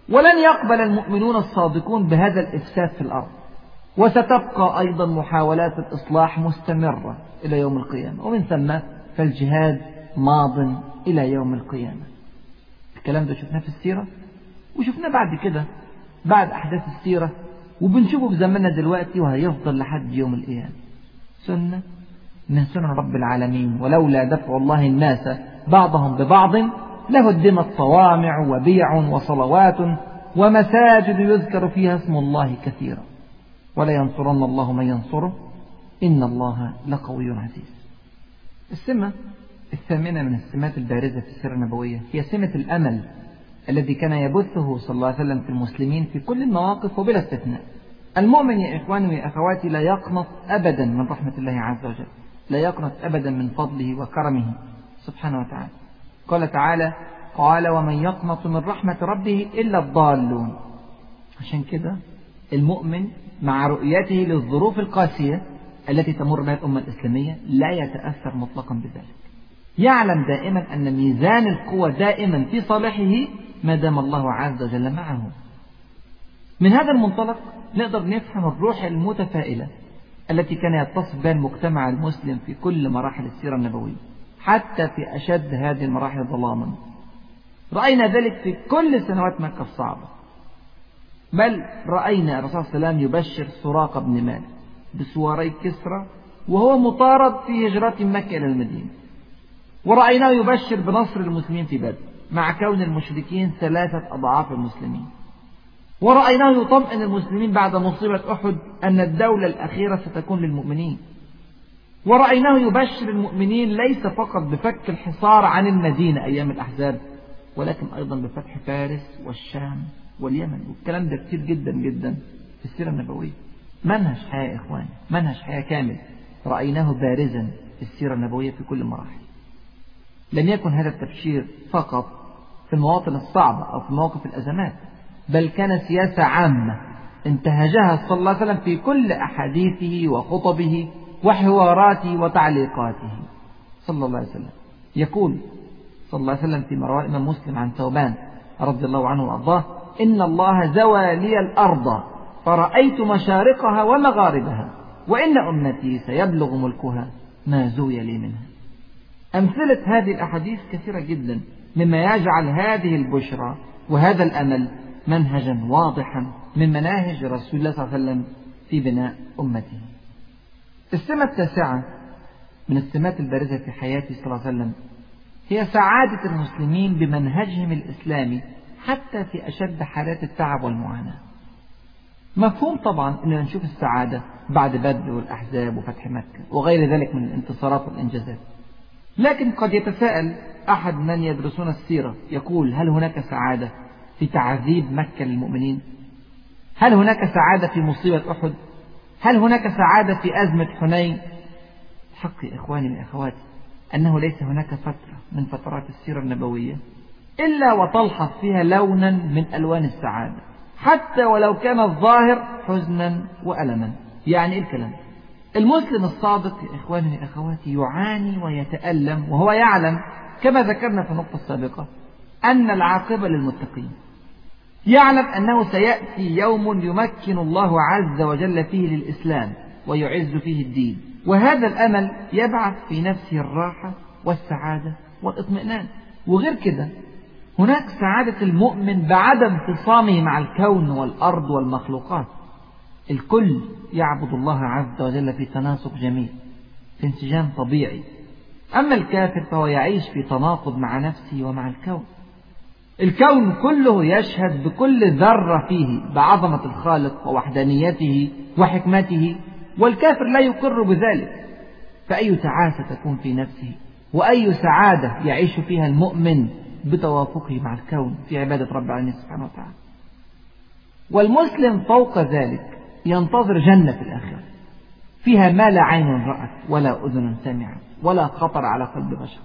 ولن يقبل المؤمنون الصادقون بهذا الإفساد في الأرض، وستبقى أيضا محاولات الإصلاح مستمرة إلى يوم القيامة، ومن ثم فالجهاد ماض إلى يوم القيامة. الكلام ده شفناه في السيرة، وشفناه بعد كده بعد أحداث السيرة، وبنشوفه في زماننا دلوقتي، وهيفضل لحد يوم القيامة. سنة من سنن رب العالمين. ولولا دفع الله الناس بعضهم ببعض لهدمت صوامع وبيع وصلوات ومساجد يذكر فيها اسم الله كثيرا ولا ينصرن الله من ينصره إن الله لقوي عزيز. السمة الثامنة من السمات البارزة في السيرة النبوية هي سمة الأمل الذي كان يبثه صلى الله عليه وسلم في المسلمين في كل المواقف وبلا استثناء. المؤمن يا إخواني ويا أخواتي لا يقنط أبدا من رحمة الله عز وجل، لا يقنط أبدا من فضله وكرمه سبحانه وتعالى. قال تعالى: قال ومن يقنط من رحمة ربه إلا الضالون. عشان كده المؤمن مع رؤيته للظروف القاسية التي تمر بها الأمة الإسلامية لا يتأثر مطلقا بذلك، يعلم دائما أن ميزان القوة دائما في صالحه ما دام الله عز وجل معه. من هذا المنطلق نقدر نفهم الروح المتفائلة التي كان يتصف بها المجتمع المسلم في كل مراحل السيرة النبوية، حتى في أشد هذه المراحل ظلاما. رأينا ذلك في كل سنوات مكة الصعبة، بل رأينا الرسول صلى الله عليه وسلم يبشر سراقة بن مالك بسواري كسرى وهو مطارد في هجرة مكة إلى المدينة، ورأيناه يبشر بنصر المسلمين في بدر مع كون المشركين ثلاثة أضعاف المسلمين، ورأيناه يطمئن المسلمين بعد مصيبة أحد أن الدولة الأخيرة ستكون للمؤمنين، ورأيناه يبشر المؤمنين ليس فقط بفك الحصار عن المدينة أيام الأحزاب، ولكن أيضا بفتح فارس والشام واليمن. والكلام ده كتير جدا جدا في السيرة النبوية. منهج حياة إخواني، منهج حياة كامل رأيناه بارزا في السيرة النبوية في كل المراحل. لم يكن هذا التبشير فقط في المواطن الصعبة أو في مواقف الأزمات، بل كان سياسة عامة انتهجها صلى الله عليه وسلم في كل أحاديثه وخطبه وحواراته وتعليقاته صلى الله عليه وسلم. يقول صلى الله عليه وسلم في رواه الإمام مسلم عن ثوبان رضي الله عنه وأرضاه: إن الله زوى لي الأرض فرأيت مشارقها ومغاربها وإن أمتي سيبلغ ملكها ما زوي لي منها. أمثلة هذه الأحاديث كثيرة جدا، مما يجعل هذه البشرى وهذا الأمل منهجا واضحا من مناهج رسول الله صلى الله عليه وسلم في بناء أمته. السمة التاسعة من السمات البارزة في حياته صلى الله عليه وسلم هي سعادة المسلمين بمنهجهم الإسلامي حتى في أشد حالات التعب والمعاناة. مفهوم طبعا أننا نشوف السعادة بعد بدر والأحزاب وفتح مكة وغير ذلك من الانتصارات والإنجازات، لكن قد يتساءل أحد من يدرسون السيرة يقول: هل هناك سعادة في تعذيب مكة للمؤمنين؟ هل هناك سعادة في مصيبة أحد؟ هل هناك سعادة في أزمة حنين؟ حق يا إخواني وأخواتي أنه ليس هناك فترة من فترات السيرة النبوية إلا وتلحظ فيها لونا من ألوان السعادة، حتى ولو كان الظاهر حزنا وألما. يعني إيه الكلام؟ المسلم الصادق يا إخواني وأخواتي يعاني ويتألم وهو يعلم كما ذكرنا في النقطة السابقة أن العاقبة للمتقين، يعلم أنه سيأتي يوم يمكن الله عز وجل فيه للإسلام ويعز فيه الدين، وهذا الأمل يبعث في نفسه الراحة والسعادة والاطمئنان. وغير كده هناك سعادة المؤمن بعدم انفصامه مع الكون والأرض والمخلوقات، الكل يعبد الله عز وجل في تناسق جميل في انسجام طبيعي. أما الكافر فهو يعيش في تناقض مع نفسه ومع الكون. الكون كله يشهد بكل ذرة فيه بعظمة الخالق ووحدانيته وحكمته، والكافر لا يقر بذلك. فأي تعاسة تكون في نفسه وأي سعادة يعيش فيها المؤمن بتوافقه مع الكون في عبادة رب العالمين سبحانه وتعالى. والمسلم فوق ذلك ينتظر جنة في الآخرة فيها ما لا عين رأت ولا أذن سمعت ولا خطر على قلب بشر،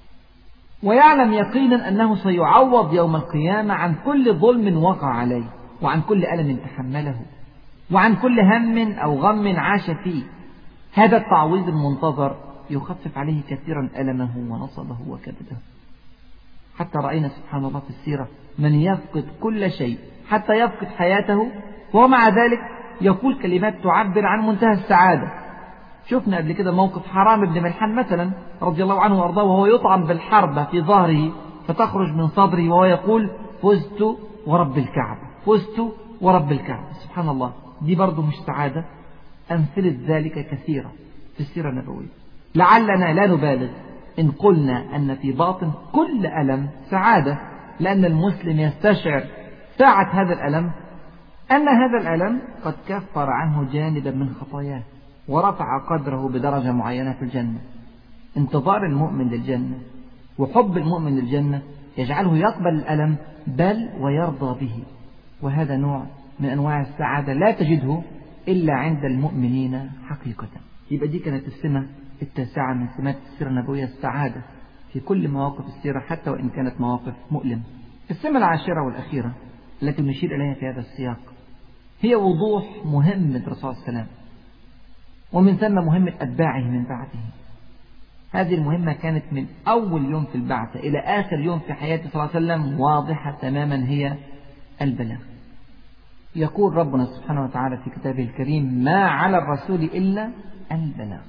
ويعلم يقينا أنه سيعوض يوم القيامة عن كل ظلم وقع عليه وعن كل ألم تحمله وعن كل هم أو غم عاش فيه. هذا التعويض المنتظر يخفف عليه كثيرا ألمه ونصبه وكبده. حتى رأينا سبحان الله في السيرة من يفقد كل شيء حتى يفقد حياته ومع ذلك يقول كلمات تعبر عن منتهى السعادة. شفنا قبل كده موقف حرام بن ملحان مثلا رضي الله عنه وارضاه وهو يطعم بالحربة في ظهره فتخرج من صدره وهو يقول فزت ورب الكعبة، فزت ورب الكعبة. سبحان الله، دي برضه مش سعادة؟ أمثلة ذلك كثيرة في السيرة النبوية. لعلنا لا نبالغ إن قلنا أن في باطن كل ألم سعادة، لأن المسلم يستشعر ساعة هذا الألم أن هذا الألم قد كفر عنه جانبا من خطاياه ورفع قدره بدرجة معينة في الجنة. انتظار المؤمن للجنة وحب المؤمن للجنة يجعله يقبل الألم بل ويرضى به، وهذا نوع من أنواع السعادة لا تجده إلا عند المؤمنين حقيقة. يبقى دي كانت السمة التاسعة من سمات السيرة النبوية، السعادة في كل مواقف السيرة حتى وإن كانت مواقف مؤلمة. السمة العاشرة والأخيرة التي نشير إليها في هذا السياق هي وضوح مهمة الرسول صلى الله عليه وسلم ومن ثم مهمة أتباعه من بعده. هذه المهمة كانت من أول يوم في البعثة إلى آخر يوم في حياته صلى الله عليه وسلم واضحة تماما، هي البلاغ. يقول ربنا سبحانه وتعالى في كتابه الكريم ما على الرسول إلا البلاغ.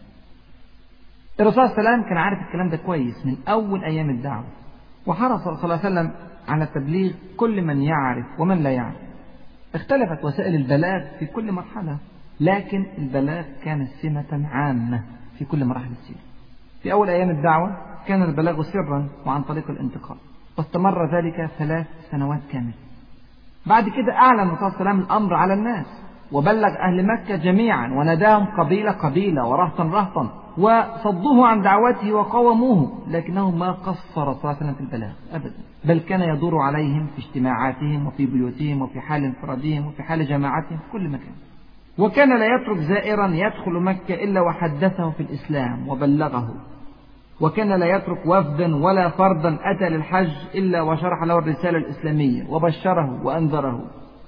الرسول صلى الله عليه وسلم كان عارف الكلام ده كويس من أول أيام الدعوة، وحرص صلى الله عليه وسلم على تبليغ كل من يعرف ومن لا يعرف. اختلفت وسائل البلاغ في كل مرحلة، لكن البلاغ كان سمة عامة في كل مراحل السيرة. في أول أيام الدعوة كان البلاغ سرا وعن طريق الانتقال، واستمر ذلك ثلاث سنوات كاملة. بعد كده أعلن الرسول صلى الله عليه وسلم الأمر على الناس وبلغ أهل مكة جميعا وناداهم قبيلة قبيلة ورهطا رهطا وصدوه عن دعوته وقاوموه، لكنه ما قصر صلى الله عليه وسلم في البلاغ أبدا، بل كان يدور عليهم في اجتماعاتهم وفي بيوتهم وفي حال انفرادهم وفي حال جماعتهم في كل مكان. وكان لا يترك زائرا يدخل مكة إلا وحدثه في الإسلام وبلغه، وكان لا يترك وفدا ولا فردا أتى للحج إلا وشرح له الرسالة الإسلامية وبشره وأنذره.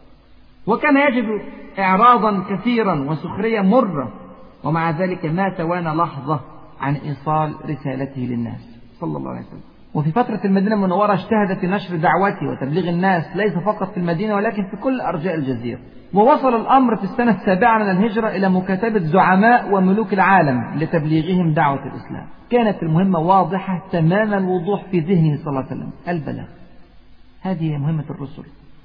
وكان يجد إعراضا كثيرا وسخرية مرة، ومع ذلك ما توانى لحظة عن إيصال رسالته للناس صلى الله عليه وسلم. وفي فترة المدينة المنورة اجتهد في نشر دعوته وتبليغ الناس ليس فقط في المدينة ولكن في كل أرجاء الجزيرة. ووصل الأمر في السنة السابعة من الهجرة إلى مكاتبة زعماء وملوك العالم لتبليغهم دعوة الإسلام. كانت المهمة واضحة تمام الوضوح في ذهنه صلى الله عليه وسلم، البلاغ. هذه هي مهمة الرسل،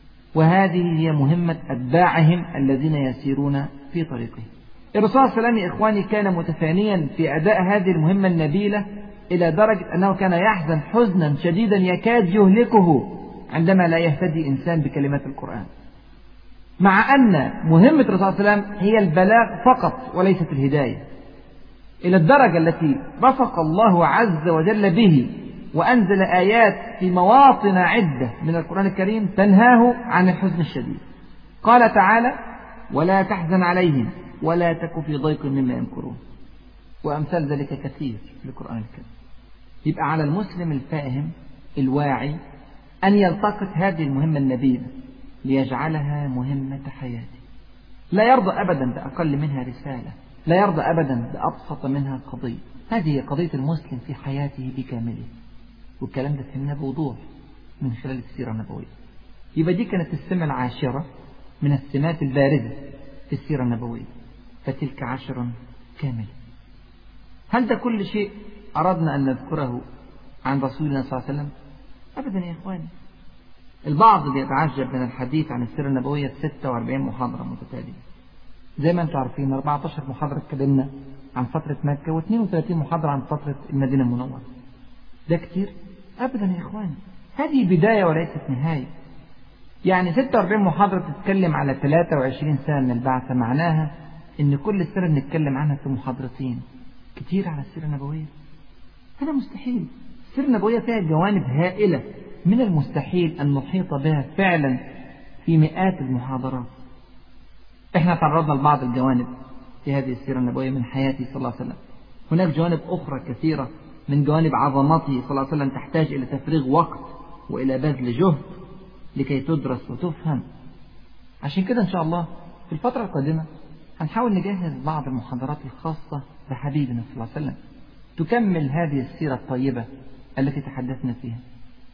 وهذه هي مهمة أتباعهم الذين يسيرون في طريقه. الرسول صلى الله عليه وسلم يا إخواني كان متفانيا في أداء هذه المهمة النبيلة إلى درجة أنه كان يحزن حزنا شديدا يكاد يهلكه عندما لا يهتدي إنسان بكلمات القرآن، مع أن مهمة الرسول صلى الله عليه وسلم هي البلاغ فقط وليست الهداية، إلى الدرجة التي رفق الله عز وجل به وأنزل آيات في مواطن عدة من القرآن الكريم تنهاه عن الحزن الشديد. قال تعالى ولا تحزن عليهم ولا تك في ضيق مما يمكرون، وأمثال ذلك كثير في القرآن الكريم. يبقى على المسلم الفاهم الواعي أن يلتقط هذه المهمة النبيلة ليجعلها مهمة حياته، لا يرضى أبدا بأقل منها رسالة، لا يرضى أبدا بأبسط منها قضية. هذه هي قضية المسلم في حياته بكامله، والكلام ده فهمناه بوضوح من خلال السيرة النبوية. يبقى دي كانت السمة العاشرة من السمات البارزة في السيرة النبوية، فتلك عشر كاملة. هل ده كل شيء أردنا أن نذكره عن رسولنا صلى الله عليه وسلم؟ أبدا يا إخواني. البعض بيتعجب من الحديث عن السيرة النبوية ستة وأربعين محاضرة متتالية. زي ما أنتم عارفين أربعة عشر محاضرة اتكلمنا عن فترة مكة واثنين وثلاثين محاضرة عن فترة المدينة المنورة. ده كتير؟ أبدا يا إخواني، هذه بداية وليست نهاية. يعني ستة وأربعين محاضرة تتكلم على ثلاثة وعشرين سنة من البعثة، معناها إن كل سنة بنتكلم عنها في محاضرتين. كتير على السيرة النبوية؟ هذا مستحيل. السيرة النبوية فيها جوانب هائلة من المستحيل أن نحيط بها فعلا في مئات المحاضرات. احنا تعرضنا لبعض الجوانب في هذه السيرة النبوية من حياته صلى الله عليه وسلم. هناك جوانب أخرى كثيرة من جوانب عظمته صلى الله عليه وسلم تحتاج إلى تفريغ وقت وإلى بذل جهد لكي تدرس وتفهم. عشان كده إن شاء الله في الفترة القادمة هنحاول نجهز بعض المحاضرات الخاصة بحبيبنا صلى الله عليه وسلم تكمل هذه السيرة الطيبة التي تحدثنا فيها.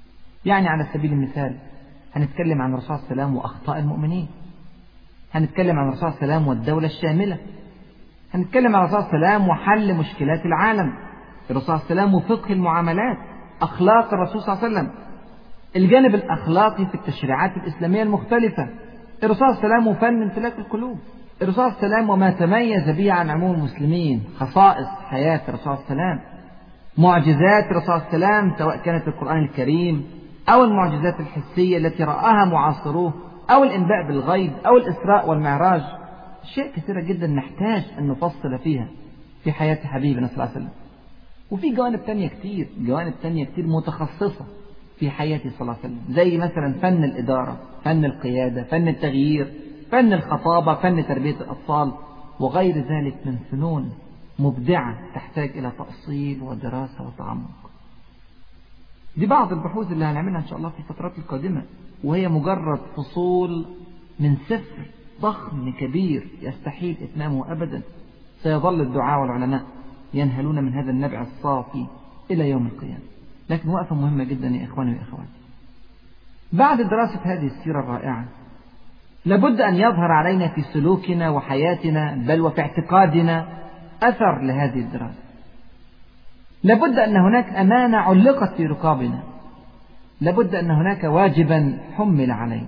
يعني على سبيل المثال هنتكلم عن الرسول صلى الله عليه وسلم وأخطاء المؤمنين، هنتكلم عن الرسول صلى الله عليه وسلم والدولة الشاملة، هنتكلم عن الرسول صلى الله عليه وسلم وحل مشكلات العالم، الرسول صلى الله عليه وسلم وفقه المعاملات، أخلاق الرسول صلى الله عليه وسلم، الجانب الأخلاقي في التشريعات الإسلامية المختلفة، الرسول صلى الله عليه وسلم وفن امتلاك القلوب، الرسول صلى الله عليه وسلم وما تميز به عن عموم المسلمين، خصائص حياة الرسول صلى الله عليه وسلم، معجزات الرسول صلى الله عليه وسلم سواء كانت القرآن الكريم أو المعجزات الحسية التي رآها معاصروه أو الإنباء بالغيب أو الإسراء والمعراج. أشياء كثيرة جدا نحتاج أن نفصل فيها في حياة حبيبنا صلى الله عليه وسلم. وفي جوانب تانية كتير جوانب تانية كتير متخصصة في حياته صلى الله عليه وسلم، زي مثلا فن الإدارة، فن القيادة، فن التغيير، فن الخطابة، فن تربية الأطفال، وغير ذلك من فنون مبدعة تحتاج إلى تأصيل ودراسة وتعمق. دي بعض البحوث اللي هنعملها إن شاء الله في الفترات القادمة، وهي مجرد فصول من سفر ضخم كبير يستحيل إتمامه أبدا. سيظل الدعاء والعلماء ينهلون من هذا النبع الصافي إلى يوم القيامة. لكن وقفة مهمة جدا يا إخواني وإخواتي، بعد دراسة هذه السيرة الرائعة لابد أن يظهر علينا في سلوكنا وحياتنا بل وفي اعتقادنا أثر لهذه الدراسة. لابد أن هناك أمانة علقت في رقابنا، لابد أن هناك واجبا حمل علينا.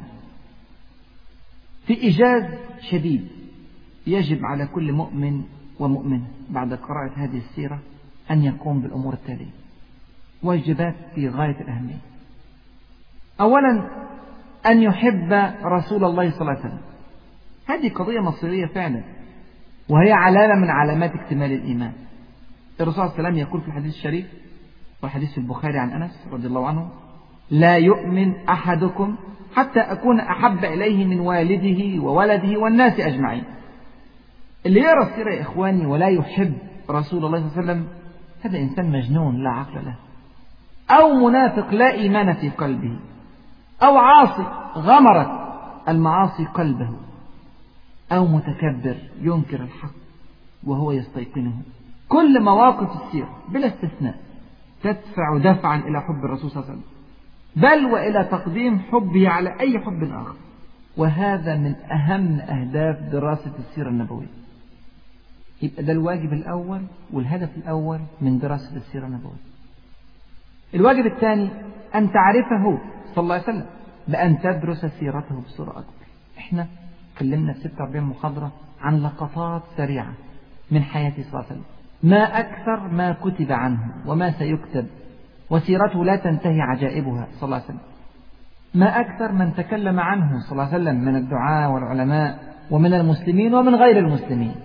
في إيجاز شديد يجب على كل مؤمن ومؤمن بعد قراءة هذه السيرة أن يقوم بالأمور التالية، واجبات في غاية الأهمية. أولا أن يحب رسول الله صلى الله عليه وسلم. هذه قضية مصيرية فعلا، وهي علامة من علامات اكتمال الإيمان. الرسول صلى الله عليه وسلم يقول في الحديث الشريف والحديث في البخاري عن أنس رضي الله عنه: لا يؤمن أحدكم حتى أكون أحب إليه من والده وولده والناس أجمعين. اللي يرى السيرة يا إخواني ولا يحب رسول الله صلى الله عليه وسلم هذا إنسان مجنون لا عقل له، أو منافق لا إيمان في قلبه، أو عاصي غمرت المعاصي قلبه، أو متكبر ينكر الحق وهو يستيقنه. كل مواقف السيرة بلا استثناء تدفع دفعا إلى حب الرسول صلى الله عليه وسلم، بل وإلى تقديم حبه على أي حب آخر. وهذا من أهم أهداف دراسة السيرة النبوية. يبقى ده الواجب الأول والهدف الأول من دراسة السيرة النبوية. الواجب الثاني أن تعرفه صلى الله عليه وسلم بأن تدرس سيرته بصورة أكبر. إحنا تكلمنا في ستة وأربعين محاضرة عن لقطات سريعة من حياته صلى الله عليه وسلم، ما أكثر ما كتب عنه وما سيكتب، وسيرته لا تنتهي عجائبها صلى الله عليه وسلم. ما أكثر من تكلم عنه صلى الله عليه وسلم من الدعاة والعلماء ومن المسلمين ومن غير المسلمين.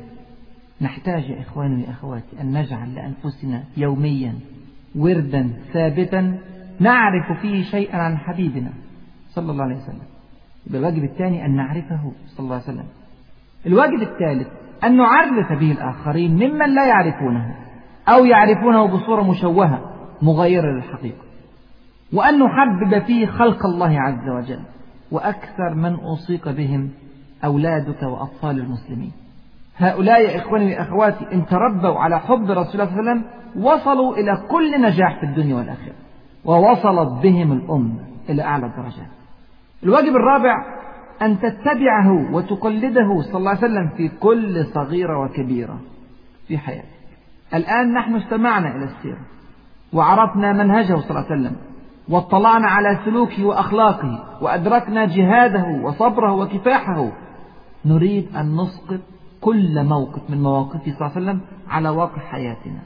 نحتاج يا إخواني يا أخواتي أن نجعل لأنفسنا يوميا وردا ثابتا نعرف فيه شيئا عن حبيبنا صلى الله عليه وسلم. الواجب الثاني أن نعرفه صلى الله عليه وسلم. الواجب الثالث أن نعرف به الآخرين ممن لا يعرفونه أو يعرفونه بصورة مشوهة مغيرة للحقيقة، وأن نحبب فيه خلق الله عز وجل. وأكثر من أوصيك بهم أولادك وأطفال المسلمين. هؤلاء يا إخواني وأخواتي إن تربوا على حب رسول الله صلى الله عليه وسلم وصلوا إلى كل نجاح في الدنيا والآخرة، ووصلت بهم الأمة إلى أعلى الدرجات. الواجب الرابع أن تتبعه وتقلده صلى الله عليه وسلم في كل صغيرة وكبيرة في حياتك. الآن نحن استمعنا إلى السيرة وعرفنا منهجه صلى الله عليه وسلم، واطلعنا على سلوكه وأخلاقه، وأدركنا جهاده وصبره وكفاحه. نريد أن نسقط كل موقف من مواقفه صلى الله عليه وسلم على واقع حياتنا.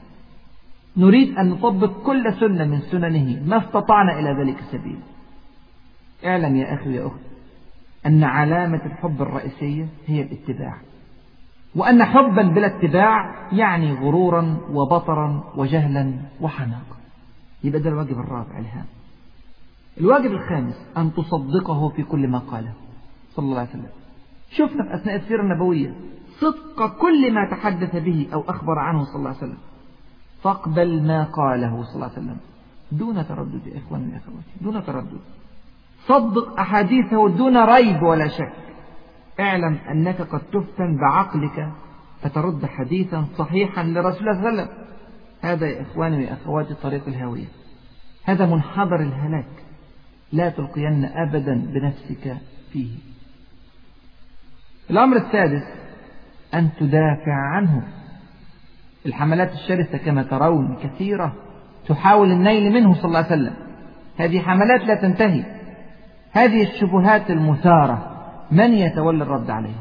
نريد أن نطبق كل سنة من سننه ما استطعنا إلى ذلك السبيل. اعلم يا أخي يا أخت أن علامة الحب الرئيسية هي الاتباع، وأن حبا بلا اتباع يعني غرورا وبطرا وجهلا وحناقا. يبقى ده الواجب الرابع الهام. الواجب الخامس أن تصدقه في كل ما قاله صلى الله عليه وسلم. شفنا في أثناء السيرة النبوية صدق كل ما تحدث به أو أخبر عنه صلى الله عليه وسلم. فاقبل ما قاله صلى الله عليه وسلم دون تردد يا إخواني وأخواتي، دون تردد. صدق أحاديثه دون ريب ولا شك. اعلم أنك قد تفتن بعقلك فترد حديثا صحيحا لرسول الله صلى الله عليه وسلم. هذا يا إخواني وأخواتي طريق الهاوية، هذا منحدر الهلاك. لا تلقين أبدا بنفسك فيه. الأمر السادس أن تدافع عنه. الحملات الشرسة كما ترون كثيرة تحاول النيل منه صلى الله عليه وسلم. هذه حملات لا تنتهي. هذه الشبهات المثارة من يتولى الرد عليها؟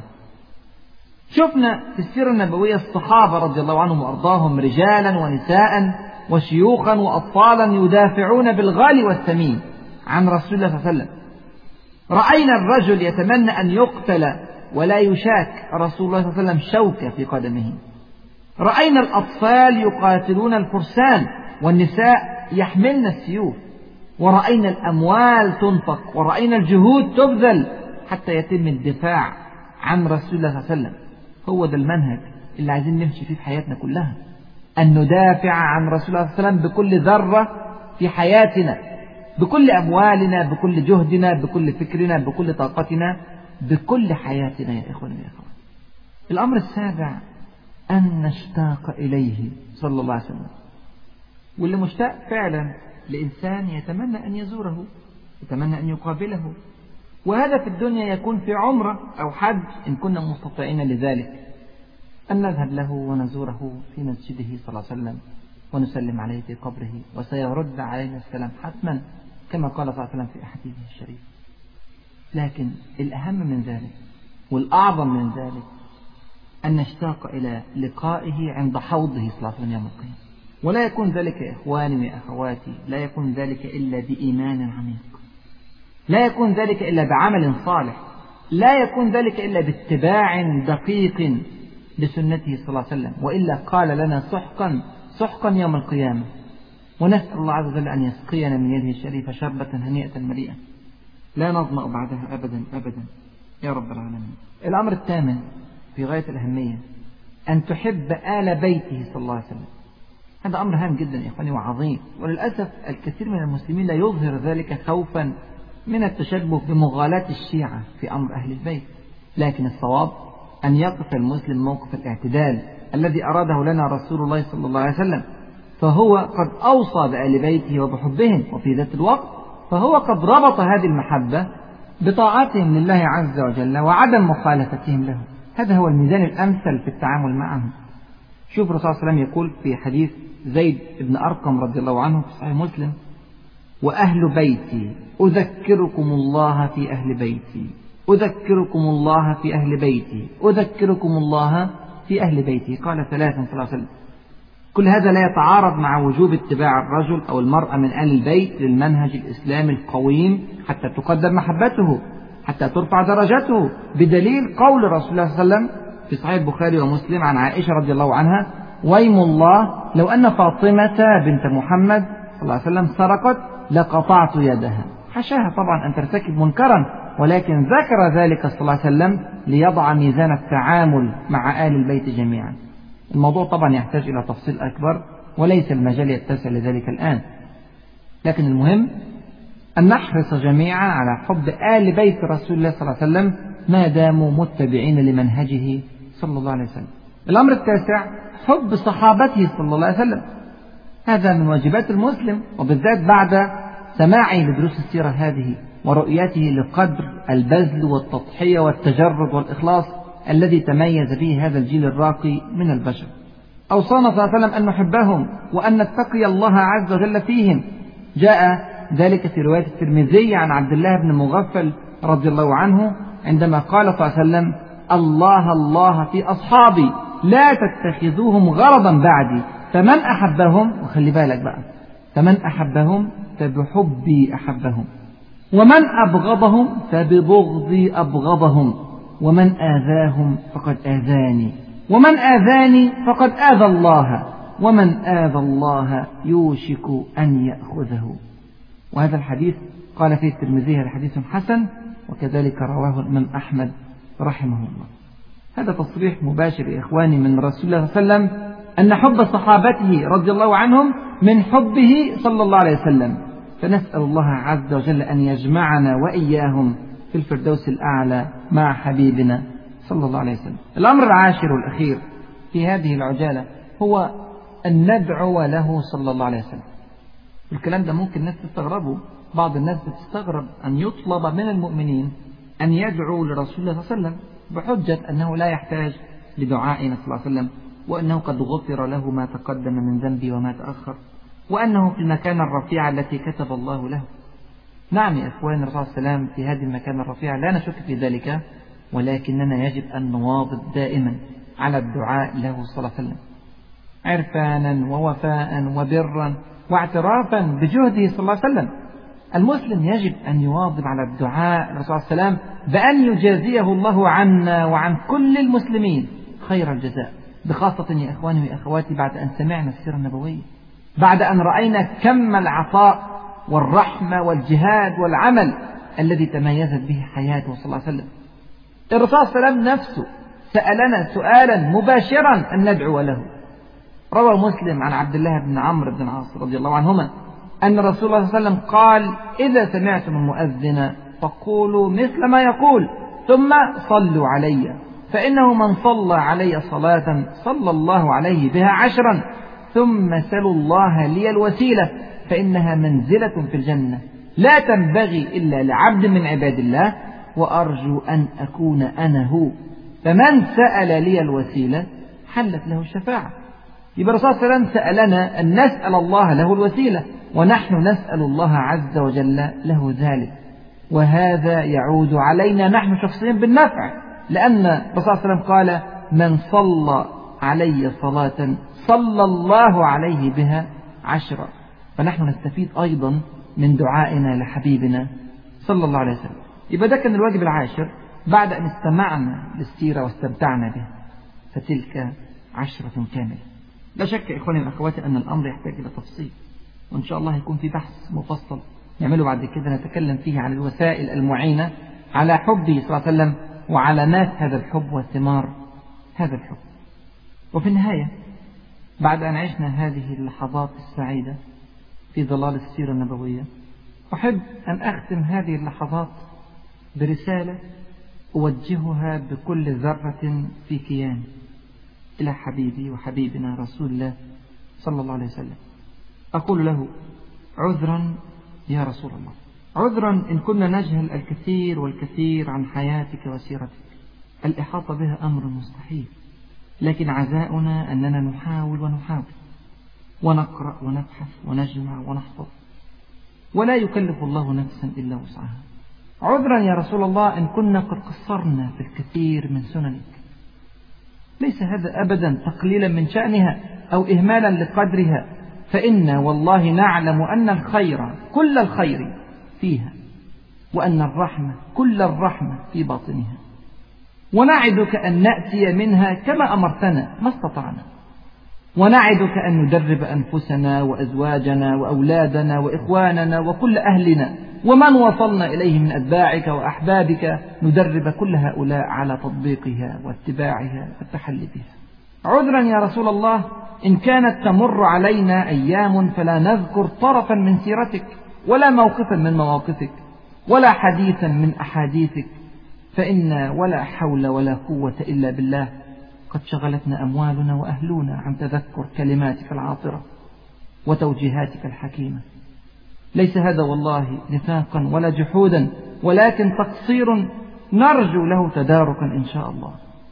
شفنا في السيرة النبوية الصحابة رضي الله عنهم وأرضاهم رجالا ونساء وشيوخا وأطفالا يدافعون بالغالي والثمين عن رسول الله صلى الله عليه وسلم. رأينا الرجل يتمنى أن يقتل ولا يشاك رسول الله صلى الله عليه وسلم شوكة في قدمه. رأينا الأطفال يقاتلون الفرسان والنساء يحملن السيوف. ورأينا الأموال تنفق ورأينا الجهود تبذل حتى يتم الدفاع عن رسول الله صلى الله عليه وسلم. هو ده المنهج اللي عايزين نمشي فيه في حياتنا كلها، أن ندافع عن رسول الله صلى الله عليه وسلم بكل ذرة في حياتنا، بكل أموالنا، بكل جهدنا، بكل فكرنا، بكل طاقتنا، بكل حياتنا يا إخواني يا إخوان. الأمر السابع أن نشتاق إليه صلى الله عليه وسلم. واللي مشتاق فعلا لإنسان يتمنى أن يزوره، يتمنى أن يقابله، وهذا في الدنيا يكون في عمرة أو حج إن كنا مستطيعين لذلك، أن نذهب له ونزوره في مسجده صلى الله عليه وسلم ونسلم عليه في قبره وسيرد علينا السلام حتما كما قال صلى الله عليه وسلم في أحاديثه الشريف. لكن الأهم من ذلك والأعظم من ذلك أن نشتاق إلى لقائه عند حوضه صلى الله عليه وسلم يوم القيامة. ولا يكون ذلك يا إخواني يا أخواتي، لا يكون ذلك إلا بإيمان عميق، لا يكون ذلك إلا بعمل صالح، لا يكون ذلك إلا باتباع دقيق لسنته صلى الله عليه وسلم، وإلا قال لنا سحقا سحقا يوم القيامة. ونسأل الله عز وجل أن يسقينا من يده الشريفة شربة هنيئة مريئة لا نظمأ بعدها أبدا أبدا يا رب العالمين. الأمر الثامن في غاية الأهمية أن تحب آل بيته صلى الله عليه وسلم. هذا أمر هام جدا يا إخواني وعظيم، وللأسف الكثير من المسلمين لا يظهر ذلك خوفا من التشبه بمغالاة الشيعة في أمر أهل البيت. لكن الصواب أن يقف المسلم موقف الاعتدال الذي أراده لنا رسول الله صلى الله عليه وسلم، فهو قد أوصى بآل بيته وبحبهم، وفي ذات الوقت فهو قد ربط هذه المحبة بطاعتهم لله عز وجل وعدم مخالفتهم له. هذا هو الميزان الأمثل في التعامل معهم. شوف الرسول صلى الله عليه وسلم يقول في حديث زيد بن أرقم رضي الله عنه في صحيح مسلم: وأهل بيتي أذكركم الله في أهل بيتي، أذكركم الله في أهل بيتي، أذكركم الله في أهل بيتي. قال ثلاثا صلى الله عليه وسلم. كل هذا لا يتعارض مع وجوب اتباع الرجل أو المرأة من آل البيت للمنهج الإسلامي القويم حتى تقدم محبته، حتى ترفع درجته، بدليل قول رسول الله صلى الله عليه وسلم في صحيح البخاري ومسلم عن عائشة رضي الله عنها: ويم الله لو أن فاطمة بنت محمد صلى الله عليه وسلم سرقت لقطعت يدها. حشاها طبعا أن ترتكب منكرا، ولكن ذكر ذلك صلى الله عليه وسلم ليضع ميزان التعامل مع آل البيت جميعا. الموضوع طبعا يحتاج إلى تفصيل أكبر وليس المجال يتسع لذلك الآن، لكن المهم أن نحرص جميعا على حب آل بيت رسول الله صلى الله عليه وسلم ما داموا متبعين لمنهجه صلى الله عليه وسلم. الأمر التاسع حب صحابته صلى الله عليه وسلم. هذا من واجبات المسلم، وبالذات بعد سماعه لدروس السيرة هذه ورؤيته لقدر البذل والتضحية والتجرد والإخلاص الذي تميز به هذا الجيل الراقي من البشر. أوصانا صلى الله عليه وسلم أن نحبهم وأن نتقي الله عز وجل فيهم. جاء ذلك في رواية الترمذي عن عبد الله بن مغفل رضي الله عنه عندما قال صلى الله عليه وسلم: الله الله في أصحابي لا تتخذوهم غرضا بعدي، فمن أحبهم، وخلي بالك بقى، فمن أحبهم فبحبي أحبهم، ومن أبغضهم فببغضي أبغضهم، ومن آذاهم فقد آذاني، ومن آذاني فقد آذى الله، ومن آذى الله يوشك أن يأخذه. وهذا الحديث قال فيه الترمذي: هذا حديث حسن، وكذلك رواه الإمام أحمد رحمه الله. هذا تصريح مباشر يا إخواني من رسول الله صلى الله عليه وسلم أن حب صحابته رضي الله عنهم من حبه صلى الله عليه وسلم. فنسأل الله عز وجل أن يجمعنا وإياهم في الفردوس الأعلى مع حبيبنا صلى الله عليه وسلم. الأمر العاشر والأخير في هذه العجالة هو أن ندعو له صلى الله عليه وسلم. الكلام ده ممكن الناس تستغربه، بعض الناس بتستغرب أن يطلب من المؤمنين أن يدعوا لرسول الله صلى الله عليه وسلم بحجة أنه لا يحتاج لدعائنا صلى الله عليه وسلم، وأنه قد غفر له ما تقدم من ذنبه وما تأخر، وأنه في المكان الرفيع التي كتب الله له. نعم يا إخوان، الرسول صلى الله عليه وسلم في هذه المكان الرفيع لا نشك في ذلك، ولكننا يجب أن نواظب دائما على الدعاء له صلى الله عليه وسلم عرفانا ووفاء وبرا واعترافا بجهده صلى الله عليه وسلم. المسلم يجب أن يواظب على الدعاء للرسول صلى الله عليه وسلم بأن يجازيه الله عنا وعن كل المسلمين خير الجزاء، بخاصة يا إخواني وأخواتي بعد أن سمعنا السيرة النبوية، بعد أن رأينا كم العطاء والرحمة والجهاد والعمل الذي تميزت به حياته صلى الله عليه وسلم. الرسول صلى الله عليه وسلم نفسه سألنا سؤالا مباشرا أن ندعو له. روى مسلم عن عبد الله بن عمرو بن العاص رضي الله عنهما أن رسول الله صلى الله عليه وسلم قال: إذا سمعتم المؤذن فقولوا مثل ما يقول ثم صلوا علي، فإنه من صلى علي صلاة صلى الله عليه بها عشرا، ثم سلوا الله لي الوسيلة فإنها منزلة في الجنة لا تنبغي إلا لعبد من عباد الله، وأرجو أن أكون أنا هو، فمن سأل لي الوسيلة حلت له الشفاعة. يبقى الرسول صلى الله عليه وسلم سألنا أن نسأل الله له الوسيلة، ونحن نسأل الله عز وجل له ذلك، وهذا يعود علينا نحن شخصيا بالنفع، لأن الرسول صلى الله عليه وسلم قال: من صلى علي صلاة صلى الله عليه بها عشرة. فنحن نستفيد أيضا من دعائنا لحبيبنا صلى الله عليه وسلم. يبقى ده كان الواجب العاشر بعد أن استمعنا للسيرة واستمتعنا بها، فتلك عشرة كاملة. لا شك إخواني وأخواتي أن الأمر يحتاج إلى تفصيل، وإن شاء الله يكون في بحث مفصل نعمله بعد كده نتكلم فيه عن الوسائل المعينة على حبه صلى الله عليه وسلم وعلامات هذا الحب وثمار هذا الحب. وفي النهاية بعد أن عشنا هذه اللحظات السعيدة في ظلال السيرة النبوية، أحب أن أختم هذه اللحظات برسالة أوجهها بكل ذرة في كياني إلى حبيبي وحبيبنا رسول الله صلى الله عليه وسلم. أقول له: عذرا يا رسول الله، عذرا إن كنا نجهل الكثير والكثير عن حياتك وسيرتك، الإحاطة بها أمر مستحيل، لكن عزاؤنا أننا نحاول ونحاول ونقرأ ونبحث ونجمع ونحفظ، ولا يكلف الله نفسا إلا وسعها. عذرا يا رسول الله إن كنا قد قصرنا في الكثير من سننك، ليس هذا أبدا تقليلا من شأنها أو إهمالا لقدرها، فإنا والله نعلم أن الخير كل الخير فيها، وأن الرحمة كل الرحمة في باطنها، ونعدك أن نأتي منها كما أمرتنا ما استطعنا، ونعدك أن ندرب أنفسنا وأزواجنا وأولادنا وإخواننا وكل أهلنا ومن وصلنا إليه من أتباعك وأحبابك، ندرب كل هؤلاء على تطبيقها واتباعها والتحلي بها. عذرا يا رسول الله إن كانت تمر علينا أيام فلا نذكر طرفا من سيرتك ولا موقفا من مواقفك ولا حديثا من أحاديثك، فإنا ولا حول ولا قوة إلا بالله قد شغلتنا أموالنا وأهلنا عن تذكر كلماتك العاطرة وتوجيهاتك الحكيمة. ليس هذا والله نفاقا ولا جحودا، ولكن تقصير نرجو له تداركا إن شاء الله،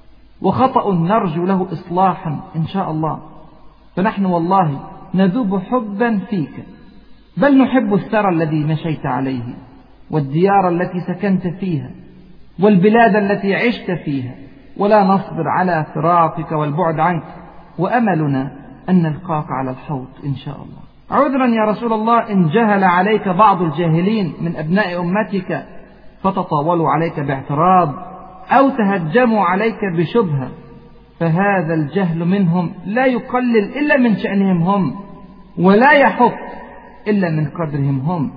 وخطأ نرجو له إصلاحا إن شاء الله. فنحن والله نذوب حبا فيك، بل نحب الثرى الذي مشيت عليه والديار التي سكنت فيها والبلاد التي عشت فيها، ولا نصبر على فراقك والبعد عنك، وأملنا أن نلقاك على الحوض إن شاء الله. عذرا يا رسول الله إن جهل عليك بعض الجاهلين من أبناء أمتك فتطاولوا عليك باعتراض أو تهجموا عليك بشبهة، فهذا الجهل منهم لا يقلل إلا من شأنهم هم، ولا يحط إلا من قدرهم هم،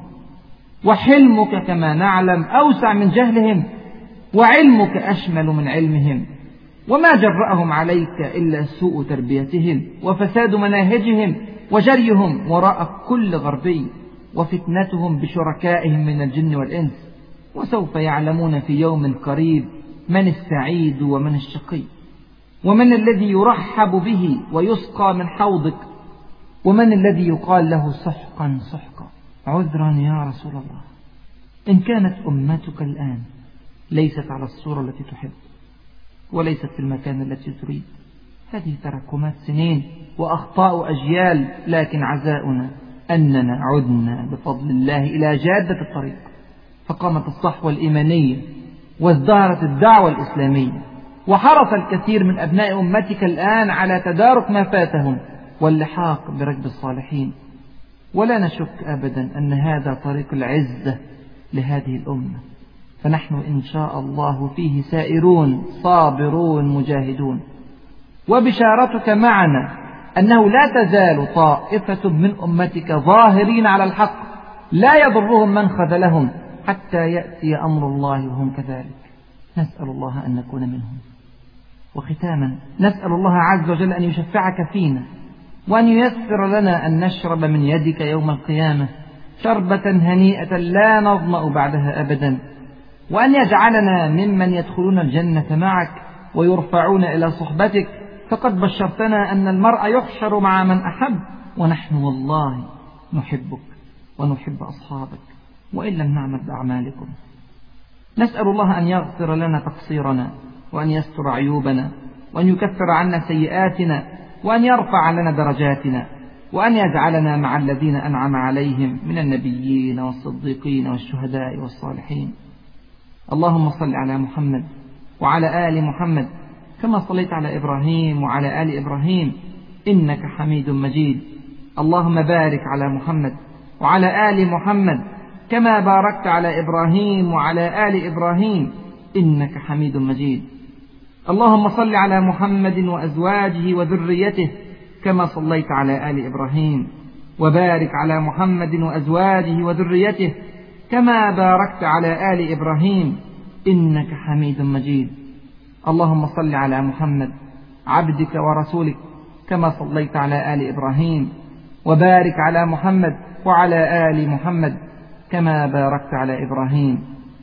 وحلمك كما نعلم أوسع من جهلهم، وعلمك أشمل من علمهم، وما جرأهم عليك إلا سوء تربيتهم وفساد مناهجهم وجريهم وراء كل غربي وفتنتهم بشركائهم من الجن والإنس، وسوف يعلمون في يوم قريب من السعيد ومن الشقي، ومن الذي يرحب به ويسقى من حوضك، ومن الذي يقال له سحقا سحقا. عذرا يا رسول الله، إن كانت أمتك الآن ليست على الصورة التي تحب وليست في المكان التي تريد، هذه تراكمات سنين وأخطاء أجيال، لكن عزاؤنا أننا عدنا بفضل الله إلى جادة الطريق، فقامت الصحوة الإيمانية وازدهرت الدعوة الإسلامية، وحرص الكثير من أبناء أمتك الآن على تدارك ما فاتهم واللحاق بركب الصالحين. ولا نشك أبدا أن هذا طريق العزة لهذه الأمة، فنحن إن شاء الله فيه سائرون صابرون مجاهدون. وبشارتك معنا أنه لا تزال طائفة من أمتك ظاهرين على الحق لا يضرهم من خذلهم حتى يأتي أمر الله وهم كذلك، نسأل الله أن نكون منهم. وختاما نسأل الله عز وجل أن يشفعك فينا، وأن ييسر لنا أن نشرب من يدك يوم القيامة شربة هنيئة لا نظمأ بعدها أبدا، وأن يجعلنا ممن يدخلون الجنة معك ويرفعون إلى صحبتك، فقد بشرتنا أن المرء يحشر مع من أحب، ونحن والله نحبك ونحب أصحابك وإن لم نعمل بأعمالكم. نسأل الله أن يغفر لنا تقصيرنا، وأن يستر عيوبنا، وأن يكفر عنا سيئاتنا، وأن يرفع لنا درجاتنا، وأن يجعلنا مع الذين أنعم عليهم من النبيين والصديقين والشهداء والصالحين. اللهم صل على محمد وعلى آل محمد كما صليت على إبراهيم وعلى آل إبراهيم إنك حميد مجيد. اللهم بارك على محمد وعلى آل محمد كما باركت على إبراهيم وعلى آل إبراهيم إنك حميد مجيد. اللهم صل على محمد وأزواجه وذريته كما صليت على آل إبراهيم، وبارك على محمد وأزواجه وذريته كما باركت على آل إبراهيم إنك حميد مجيد. اللهم صل على محمد عبدك ورسولك كما صليت على آل إبراهيم، وبارك على محمد وعلى آل محمد كما باركت على إبراهيم.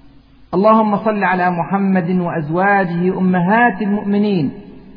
اللهم صل على محمد وأزواجه أمهات المؤمنين